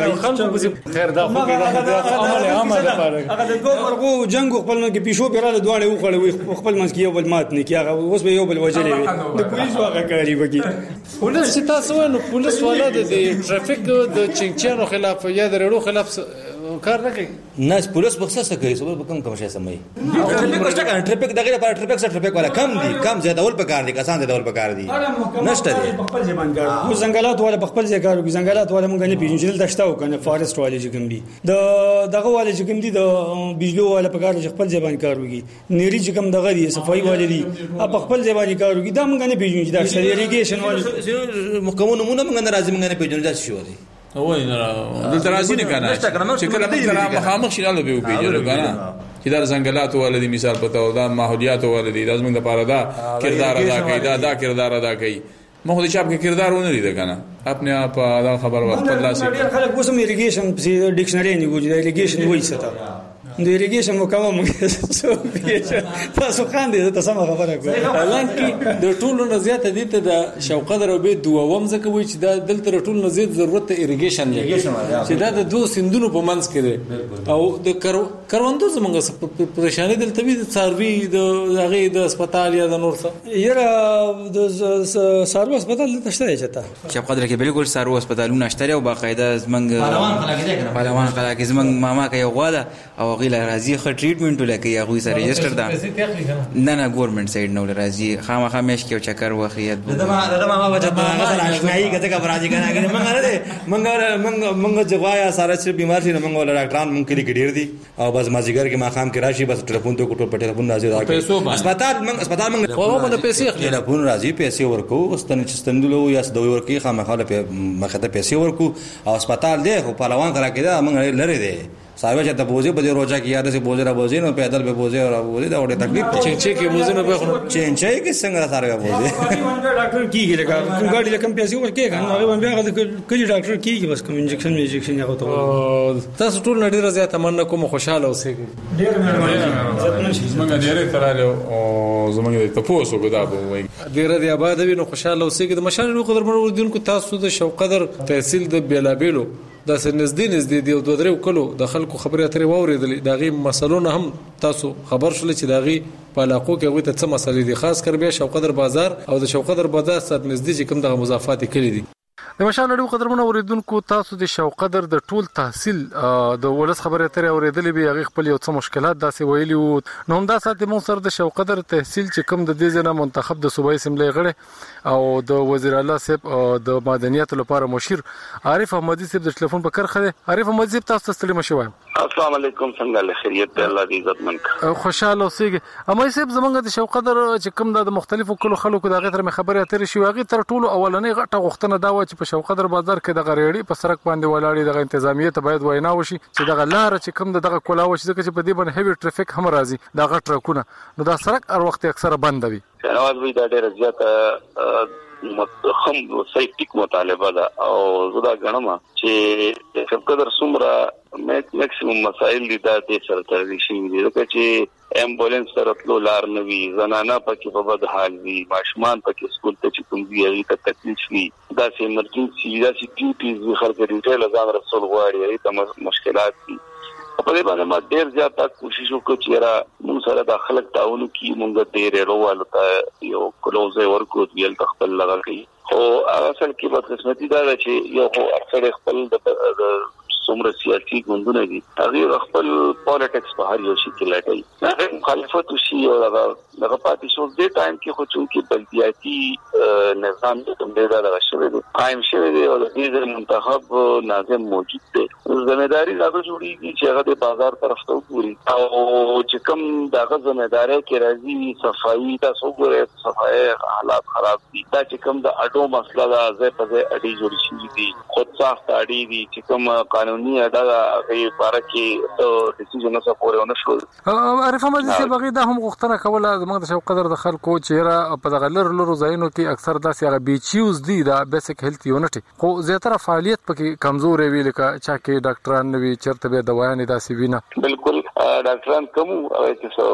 خیر دا خو دا عمل عمل لپاره هغه د دوه ورغو جنگ خپل کې پیشو پیراله دواړه وخړې خپل منځ کې یو بل مات نه کیږي اوس به یو بل وجلې د پولیس واغه کوي وکي پولیس چې تاسو نو پولیس والا د ټریفیک د چنچانو خلاف یا د رړو خلاف کار نه کوي نه پولیس بخصه کوي سبب کوم کوم شي سمي ټریفیک واستګه ټریفیک دغه لپاره ټریفیک سره ټریفیک والا کم دي کم زیاده ول پکار دي کسان زیاده ول پکار دي نشته دي خپل ځبان کار خو ځنګلات والا خپل ځای کار کوي ځنګلات والا مونږ نه پیژنو چې دلته شته کنه فارست والا چې کوم دي د دغه والا چې کوم دي د بجلی والا پکار دي خپل ځبان کار کوي نيري چې کوم دغه دي صفائی والا دي په خپل ځبان کار کوي دا مونږ نه پیژنو چې دا شری اریګیشن والا محکمو نمونه مونږ نه راځي مونږ نه پیژنو دا شي وایي وای نه دلته راځي نه کنه چې کله موږ مخامخ شیناله به پیژنو کنه چې دا ځنګلات ولدي مثال پته دا ماحولیات ولدي دا زموږ لپاره دا کردار ادا کوي دا دا کردار ادا کوي مخ دې چاپ کې کردار ونه لري کنه خپل اپ دا خبر ورته الله سي خلک اوس هم اریګیشن په ډکشنری نه ګوري دا اریګیشن وایي ستا د اریګیشن مکمل موږ څو پیژه تاسو خان دې تاسو ما خبره کوي حالانکه د ټولو نه زیاته دي ته د شوقدر او به دووم ځکه وایي چې دا دلته ټولو نه زیات ضرورت اریګیشن دی چې دا د دوه سندونو په منځ کې دی او د کروندو زمونږ پریشانی دلته وي د څاروي د هغه د هسپتال یا د نور څه یره د سارو هسپتال دلته شته چته شوقدر کې بالکل سارو هسپتالونه شته او باقاعده زمونږ پهلوان خلک دي کنه پهلوان خلک زمونږ ماما کوي غواړه او غیله راځي خو ټریټمنټ ولکه یا غوي سره ريجستر ده نه نه ګورنمنت سایډ نو راځي خامخا مېش کې چکر وخیت دا ما دا ما وجه مثلا آشنایی کته کا راځي کنه اگر موږ نه موږ موږ موږ جوایا ساره چې بیمار شي موږ ولا ډاکټران موږ کې ډیر دي او بس مازیګر کې ما خام کې راشي بس ټلیفون ته کوټو په ټلیفون راځي راځي هسپتال موږ هسپتال موږ خو موږ پیسې اخلي ټلیفون راځي پیسې ورکو استن چې ستندلو یا دوی ورکی خامخا له مخه ته پیسې ورکو او هسپتال دی خو پهلوان کرا کې دا موږ لری دی صاحب چې د بوزي په دې روزه کې یاد سي بوزي را بوزي نو پیدل به بوزي او بوزي دا وړه تکلیف چې چې کې بوزي نو به خو چې چې کې څنګه سره بوزي ډاکټر کیږي لکه کوم غاډي لکه پیسې ورکې کنه هغه باندې هغه کلی ډاکټر کیږي بس کوم انجکشن انجکشن هغه ته تاسو ټول نړۍ راځي تمنا کوم خوشاله اوسئ ډېر مهرباني زمونږ ډېر تراله او زمونږ ته پوسو کو دا وایي ډېر دی آباد وي نو خوشاله اوسئ د مشال قدر مروردونکو تاسو د شوقدر تحصیل د بیلابیلو د سنځدین نږدې دی او دوه درې کلو د خلکو خبرې اترې واورېدلې داغي مسلونه هم تاسو خبر شول چې داغي په علاقو کې هغه ته څه مسلې دي خاص کر بیا شوقدر بازار او د شوقدر بازار سره نږدې چې کوم د مضافات کړي دي د مشال لړو قدرمن اوریدونکو تاسو د شوقدر د ټول تحصیل د ولس خبرې اترې اوریدلې به هغه خپل یو څه مشکلات داسې ویلي وو نو هم دا ساتي مون سره د شوقدر تحصیل چې کوم د دې ځنه منتخب د صوبایي اسمبلی غړي او د وزیر اعلی صاحب د مدنیت لپاره مشیر عارف احمدی صاحب د ټلیفون په کرخه عارف احمدی صاحب تاسو ستړي مشوي السلام علیکم څنګه له خیریت دی الله دې عزت من خوشاله اوسئ اما صاحب زمونږ د شوقدر چې کوم د مختلفو کلو خلکو دغه تر خبرې اترې شي هغه تر ټولو اولنې غټه غوښتنه دا و چې په شوقدر بازار کې د غریړي په سرک باندې ولاړې د انتظامیت باید وینا وشي چې دغه لار چې کوم دغه کولا وشي ځکه چې په دې باندې هیوی ټریفیک هم راځي دا غټ رکونه نو دا سرک هر وخت اکثره بند وي نواز وی دا ډېر زیات متخم سیفټیک مطالبه ده او زدا غنما چې شوقدر سمره میکسیمم مسائل دي دا د سره ترې شي دي چې امبولانس سره تلو لار نه وي زنانه پکې په بد حال وي ماشومان پکې سکول ته چې کوم دی هغه تکلیف وي دا چې ایمرجنسي دا چې ډیوټیز خلک ډیټیل ځان رسول غواړي هغه ته مشکلات دي په دې باندې ما ډېر زیات کوشش وکړ چې را موږ سره د خلک تعاون کی موږ ډېر روانه ته یو کلوزه ورکو ویل خپل لګا کوي خو اصل کې په قسمتي دا چې یو اکثر خپل د څومره سیاسي ګوندونه دي هغه خپل پالیټکس په هر یو شي کې لټي هغه مخالفت شي او هغه هغه پاتې شو د ټایم کې خو چې بلدیاتي نظام د کوم ډیر راغلی شوی دی قائم شوی دی او د دې منتخب ناظم موجود دی ځمېداري هغه جوړیږي چې هغه د بازار طرف ته وګوري او چې کوم دغه ځمېداري کې راځي صفایي تاسو ګورئ صفایي حالات خراب دي دا چې کوم د اډو مسله ده زه په دې اډي جوړ شي دي خود ساخت اډي دي چې کوم قانون ني ادا غي بارکه ډیسیژن نه سپورې ونه شو عارف احمدی صاحب هغه د هم غوښتنه کوله زموږ د شوقدر د خلکو چیرې په دغه لر لرو ځایونو کې اکثر داسې هغه بیچیوز دي دا بیسیک هیلث یونټ خو زیاتره فعالیت پکې کمزورې وی لکه چا کې ډاکټران نوي چرته به دوايانې داسې وینه بالکل ډاکټران کوم هغه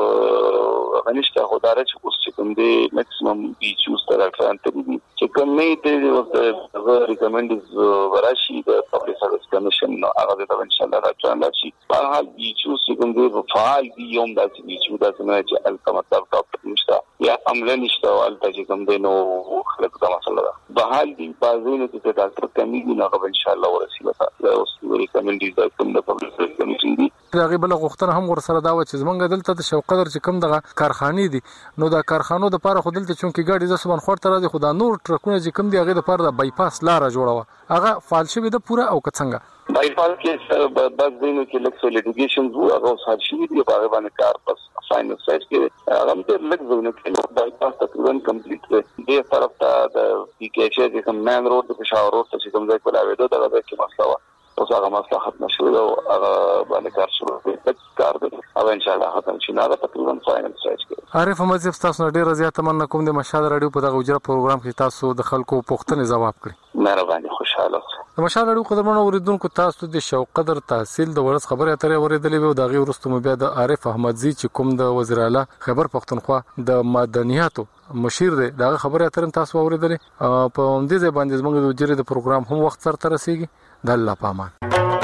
چې غنښت خدای چې اوس چې کوم دي میکسیمم بیچیوز تر ډاکټران ته دي چې کوم نه دي د ریکمنډز وراشي د پبلک سرویس کمیشن هغه ته ان شاء الله راځي راشي په حال بیچو څنګه دی فعال دي یوم د بیچو د څنګه چې الکه مطلب ډاکټر نشته یا عمله نشته او الته کوم دی نو خلک دا مسله ده په حال دي بازونو کې ډاکټر کمی دي نو ان شاء الله ورسي وتا اوس ریکمنډز د کوم د پبلک سرویس کمیشن دي هغه بل غوښتنه هم ورسره دا و چې زمونږ دلته د شوقدر چې کوم دغه کارخانه دي نو دا کارخانو د پاره خو دلته چونکی ګاډي د سبن خور تر دي خدا نور ټرکونه چې کوم دی هغه د پاره د بایپاس لار جوړوه هغه فعال شوی د پوره او کڅنګ بایپاس کې بس دینو کې لکه لیټیګیشنز وو هغه سره شي دي په هغه باندې کار پس فاینل سټیج کې هغه ته لږ زونه کې بایپاس تقریبا کمپلیټ دی د طرف ته د پی کې چې کوم مین روډ د پېښور روډ ته چې کوم ځای کولاوي دا دغه کې مسله و اوس هغه مسله ختم شوه او هغه باندې کار شروع دی کار دی او ان شاء الله ختم شي نه تقریبا فاینل سټیج کې عارف احمد صاحب تاسو ډیر زیات تمنا کوم د مشال رادیو په دغه اجرا پروګرام کې تاسو د خلکو پوښتنې ځواب کړی مهرباني خوشاله د مشال رادیو قدرمن اوریدونکو تاسو د شوقدر تحصیل د ورځ خبرې اترې اوریدلې وو دغه ورستو بیا د عارف احمدزي چې کوم د وزیر اعلی خبر پښتونخوا د مدنیاتو مشیر دی دغه خبرې اترې تاسو اوریدلې په دې ځای باندې زموږ د اجرا د پروګرام هم وخت سره ترسيږي د الله پامان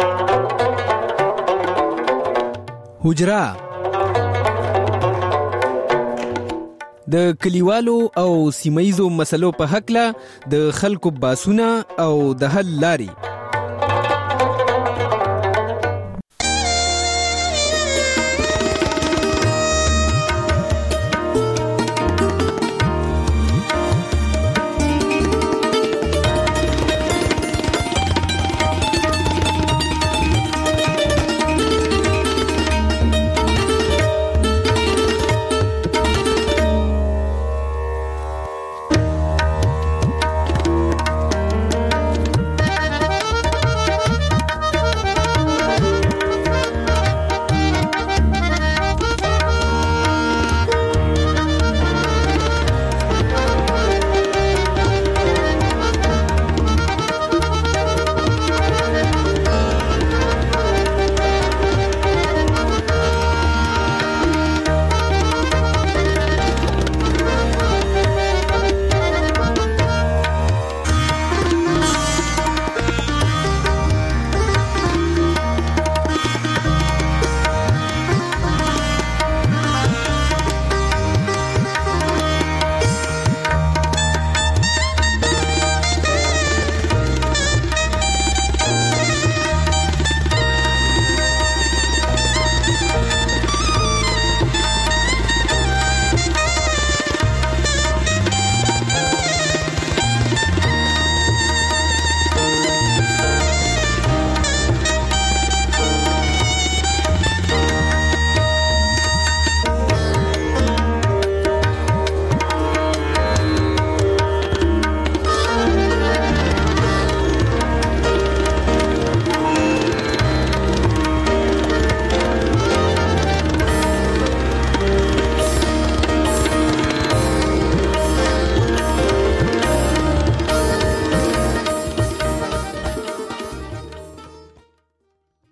حجرا د کلیوالو او سیمایزو مسلو په حق له د خلکو باسونه او د حل لاري